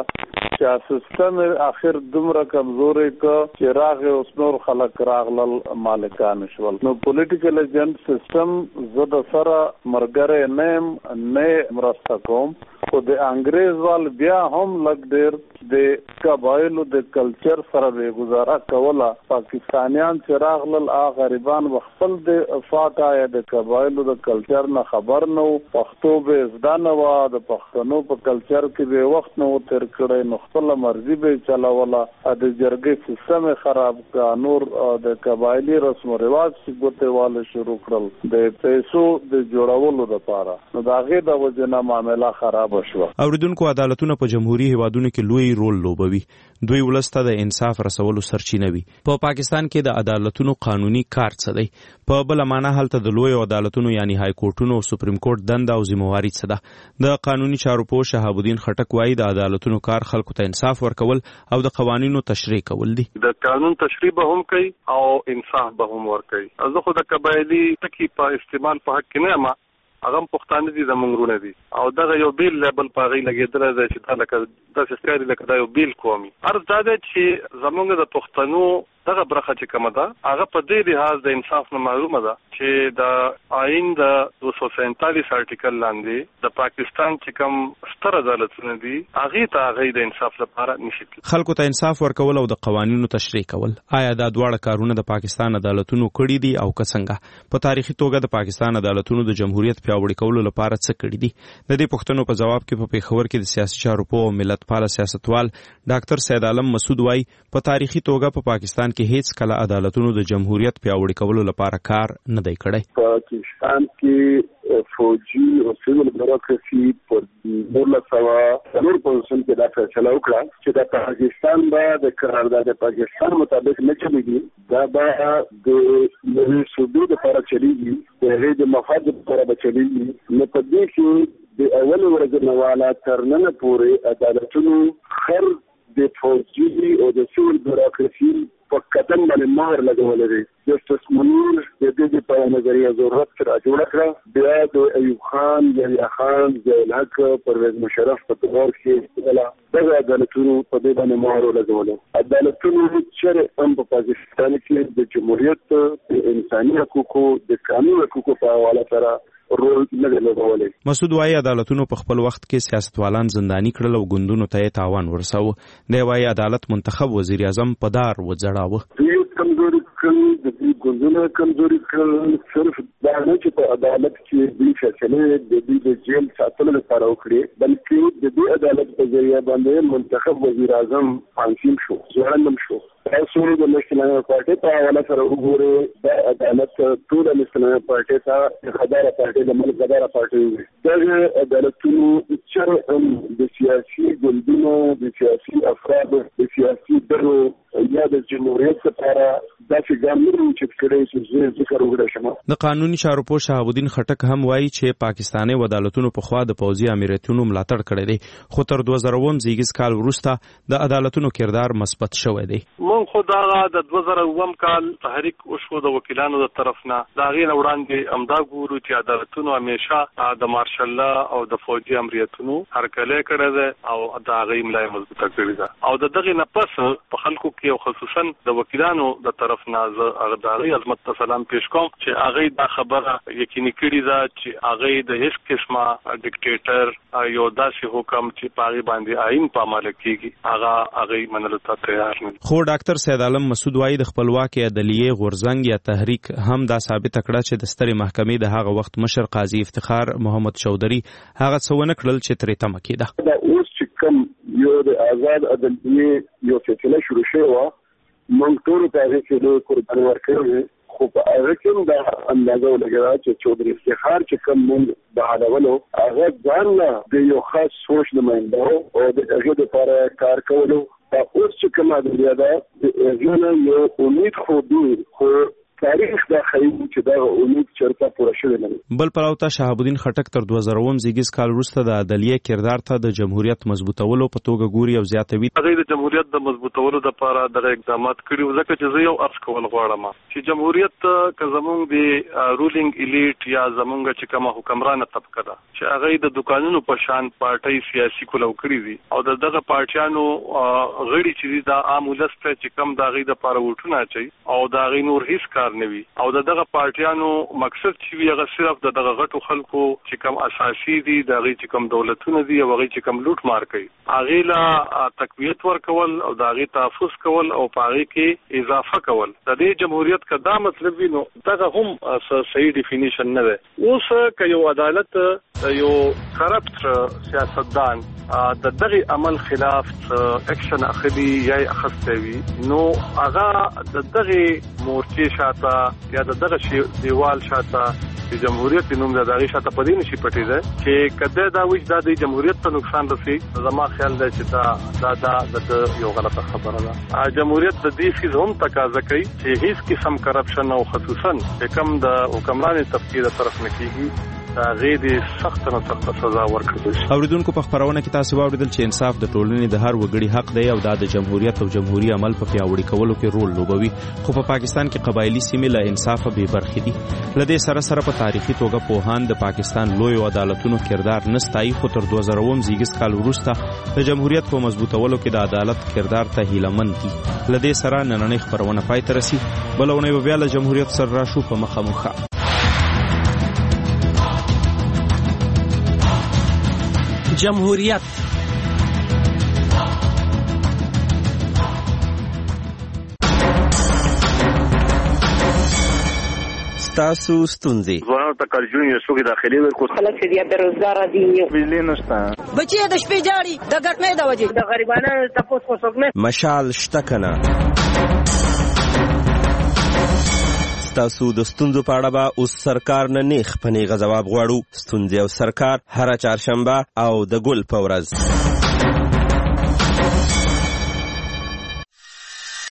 چې سیستم اخر دومره کمزوري ک چې راغه اوس نور خلک راغلل مالکان شول. نو پولیټیکل ایجنټ سیستم زده سره مرګره نیم نه مرسته کوم خو د انګريز وال بیا هم لګ ډیر د قبایلو د کلچر سره به گزاره کوله. پاکستانیان چې راغلل هغه غریبان خپل د فاټا یا د قبایلو د کلچر نه خبر نه وو. پښتو به زده نه وو، د پښتنو په کلچر کې به وخت نه تیر کړی، نو خپل مرزي به چلاوله. د جرګې سیستم خراب کا، نور د قبایلی رسم او رواج چې ګوته واله شروع کړل د پیسو د جوړولو لپاره. نو دا غي د وجنه معاملې خراب شو. اوریدونکو عدالتونه په جمهوریت هیوادونو کې لوی رول لوبوي. دوی ولسته د انصاف رسولو سرچینه وي. په پا پاکستان کې د عدالتونو قانوني کار څه دی؟ په بل معنا هلته د لوی عدالتونو یعنی های کورټونو او سپریم کورټ دنده او ذمہواری څه ده؟ د قانوني چارو پوه شهاب الدین خټک وايي د عدالتونو کار خلکو ته انصاف ورکول او د قوانینو تشریح کول دي. د قانون تشریح به هم کوي او انصاف به هم ورکوي. زه خو د قبایلی ټکی په استعمال په حق کې نه یم، هغه پښتانه دي زمونږ رونه دي او دغه یو بیل لیبل په غي لګیدل دی چې دا لکه د سستاري لکه دا یو بیل قومي ارز دا دی چې زمونږ د پښتنو دغه برخه چې کومه ده هغه په دې لحاظ د انصاف نه معلومه ده چې د آئین د دو سو سینتالیس آرټیکل لاندې د پاکستان چې کوم ستر عدالتونه دي هغه ته هغه د انصاف لپاره نشي خلکو ته انصاف ورکول او د قوانینو تشریح کول. آیا دا دواړه کارونه د پاکستان عدالتونو کړي دي او که څنګه؟ په تاریخي توګه د پاکستان عدالتونو د جمهوریت پیاوړي کولو لپاره څه کړي دي؟ د دې پوښتنو په جواب کې په پیښور کې د سیاسي چارو په ملت پال سیاستوال ډاکټر سید عالم مسعود وايي په تاریخي توګه په پاکستان کې هیڅ کله عدالتونو د جمهوریت پیاوړي کولو لپاره کار نه دی کړی. پاکستان کې فوجي او سیول بیروکراسي په دولت سوا څلور پوزیشن کې دا فیصله وکړه چې د پاکستان به د قرارداد پاکستان مطابق نه چلیږي، دا به د نوي صوبې لپاره چلیږي، د هغې د مفاد لپاره به چلیږي. نو په دې کې د اول ورځې نه والا تر ننه پورې عدالتونو خر د فوجي او د سیول بیروکراسي په قدم باندې مهر لګولې دی. جسټس منیر د دې په نظریه ضرورت سره جوړ کړ. بیا د ایوب خان، یحیی خان، ضیاء الحق، پرویز مشرف په دور کې ولا دغه عدالتونو په دې باندې مهر لګولې. عدالتونو چې هم په پاکستان کې د جمهوریت د انساني حقوقو د قانون حقوقو په حواله سره رول نه لګولې. مسعود وايي عدالتونو په خپل وخت کې سیاستوالان زنداني کړل او ګوندونو ته تاوان ورساوه. دی وايي عدالت منتخب وزیر اعظم په دار وځړاوه. دې کمزوري کړل، د دې ګوندونو کمزوري کړل. صرف دا نه چې په عدالت کې دې فیصله د دې د جیل ساتلو لپاره وکړي، بلکې د دې عدالت په ذریعہ باندې منتخب وزیر اعظم پانسیم شو، ځوړندم شو. تاسو د نېشنل پارټي په حواله سره وګورئ، د عدالت ټول نېشنل پارټي ته خدای پارټي د ملک غدار پارټي وي. دغه عدالتونو چې د سیاسي ګوندونو، د سیاسي افرادو، د سیاسي ډلو یا د جمهوریت لپاره داسې ګامونه چې کړي چې ذکر وکړل شمه. د قانوني چارو پوه شهاب الدین خټک هم وایي چې پاکستاني عدالتونو په خوا د پوځي امریتونو ملاتړ کړی دی، خو تر دوه زره اووه زیږیز کال وروسته د عدالتونو کردار مثبت شوی دی. مون خو دا د دوه زره اووه کال تحریک وشو د وکیلانو د طرف نه، دا غي نه وړاندې امدا ګورو چې عدالتونو همیشه د مارشل الله او د فوجي امریتونو هرکله کړی دی او دا غي ملای مضبوطه کړی ده. او د دغه نه پس په خلکو کې او خصوصا د وکیلانو د طرف نه هغه د غي عظمت سلام پیش کوم چې هغه دا خبره یقیني کړی ده چې هغه د هیڅ قسمه ډیکټیټر یو داسې حکم چې پاغي باندې آئین په عمل کېږي هغه هغه منلو ته تیار نه. خو ډاکټر سید عالم مسعود وايي د خپلواکي عدلیه غورځنګ یا تحریک هم دا ثابت کړه چې د سترې محکمې د هغه وخت مشر قاضي افتخار محمد چودري هغه څونه کړل چې ترې تمه کېده. دا اوس چې کوم یو د آزاد عدلیه یو فیصله شروع شوه، موږ ټول ته هغه کې د قرباني ورکړو، خو په هغه کې دا اندازه ولګوي چې چودري افتخار چې کوم موږ د عدالتو هغه ځان د یو خاص سوچ نماینده او د هغه لپاره کار کولو. اوس چې کومه عدلیه ده د هغه یو امید خو دی، خو تاریخ دا خیو چې دا امید چرته پوره شوی نه. بل پلاوته شهاب الدین خټک تر دوه زره اووه زیږیز کال وروسته د عدلیه کردار ته د جمهوریت مضبوطولو په توګه ګوري او زیاتوي. هغه د جمهوریت د مضبوطولو لپاره د اقدامات کړي ځکه چې زه یو ارز کول غواړم چې جمهوریت که زمونږ د رولینګ الیټ یا زمونږ چې کومه حکمرانه طبقه ده چې هغه د دکانونو په شان پارټي سیاسي کولو کړی دي او دغه پارټیانو غړي چې د عام ولس ته چې کم د غي د لپاره وټونه اچي او د غي نور هیڅ کار نوي او دغه پارټیانو مقصد چې هغه صرف دغه غټو خلکو چې کم اساسي دي دغه چې کم دولتونه دي او هغه چې کم لوټ مار کوي هغه لا تقویت ورکول او دغه تحفظ کول او پاره کې اضافه کول د دې جمهوریت کدا مطلب وینو دغه هم صحیح ډیفینیشن نه ده. اوس که یو عدالت یو کرپټ سیاستدان د دغه عمل خلاف اکشن اخلي یا اخستوي نو هغه د دغه مورچې شاته یا د دغه دیوال شاته د جمهوریت نوم د دغه شاته پدې نشي پټې ده چې کده دا وځ د جمهوریت ته نقصان رسي. زما خیال دی چې دا دا د یو غلطه خبره ده. جمهوریت د دې فیز هم تقاضا کوي چې هیڅ قسم کرپشن او خصوصا کم د حکمراني طبقه طرف نه کیږي هغه د سخت نه سخت سزا ورکړي. اوریدونکو په خبرونه کې تاسو واوریدل چې انصاف د ټولنې د هر وګړي حق دی او د جمهوریت او جمهوریت عمل په پیاوړي کولو کې رول لوبوي. خو په پاکستان کې قبایلی سیمې له انصاف به برخې دي. لدې سره سره په تاریخي توګه پوهان د پاکستان لوی عدالتونو کردار نستای خو تر دوه زره اووه زیږیز کال وروسته د جمهوریت په مضبوطولو کې د عدالت کردار ته هیلمن دي. لدې سره نننۍ خبرونه پای ته رسي. بلونه بیا له جمهوریت سره راشو په مخه مخه. جمهوریت ستاسو ستونزې ځوانانو ته کارجون یو څوک داخلي ورکو خلک چې د روزګار دي بجلی نشته بچي د شپې جاړي د ګټنې د وجې د غریبانو تاسو کو څوک نه مشال شته کنه. ستاسو د ستونزو په اړه به اوس سرکار نه نیغ په نیغه ځواب غواړو. ستونزې او سرکار هره چهارشنبه او د ګل په ورځ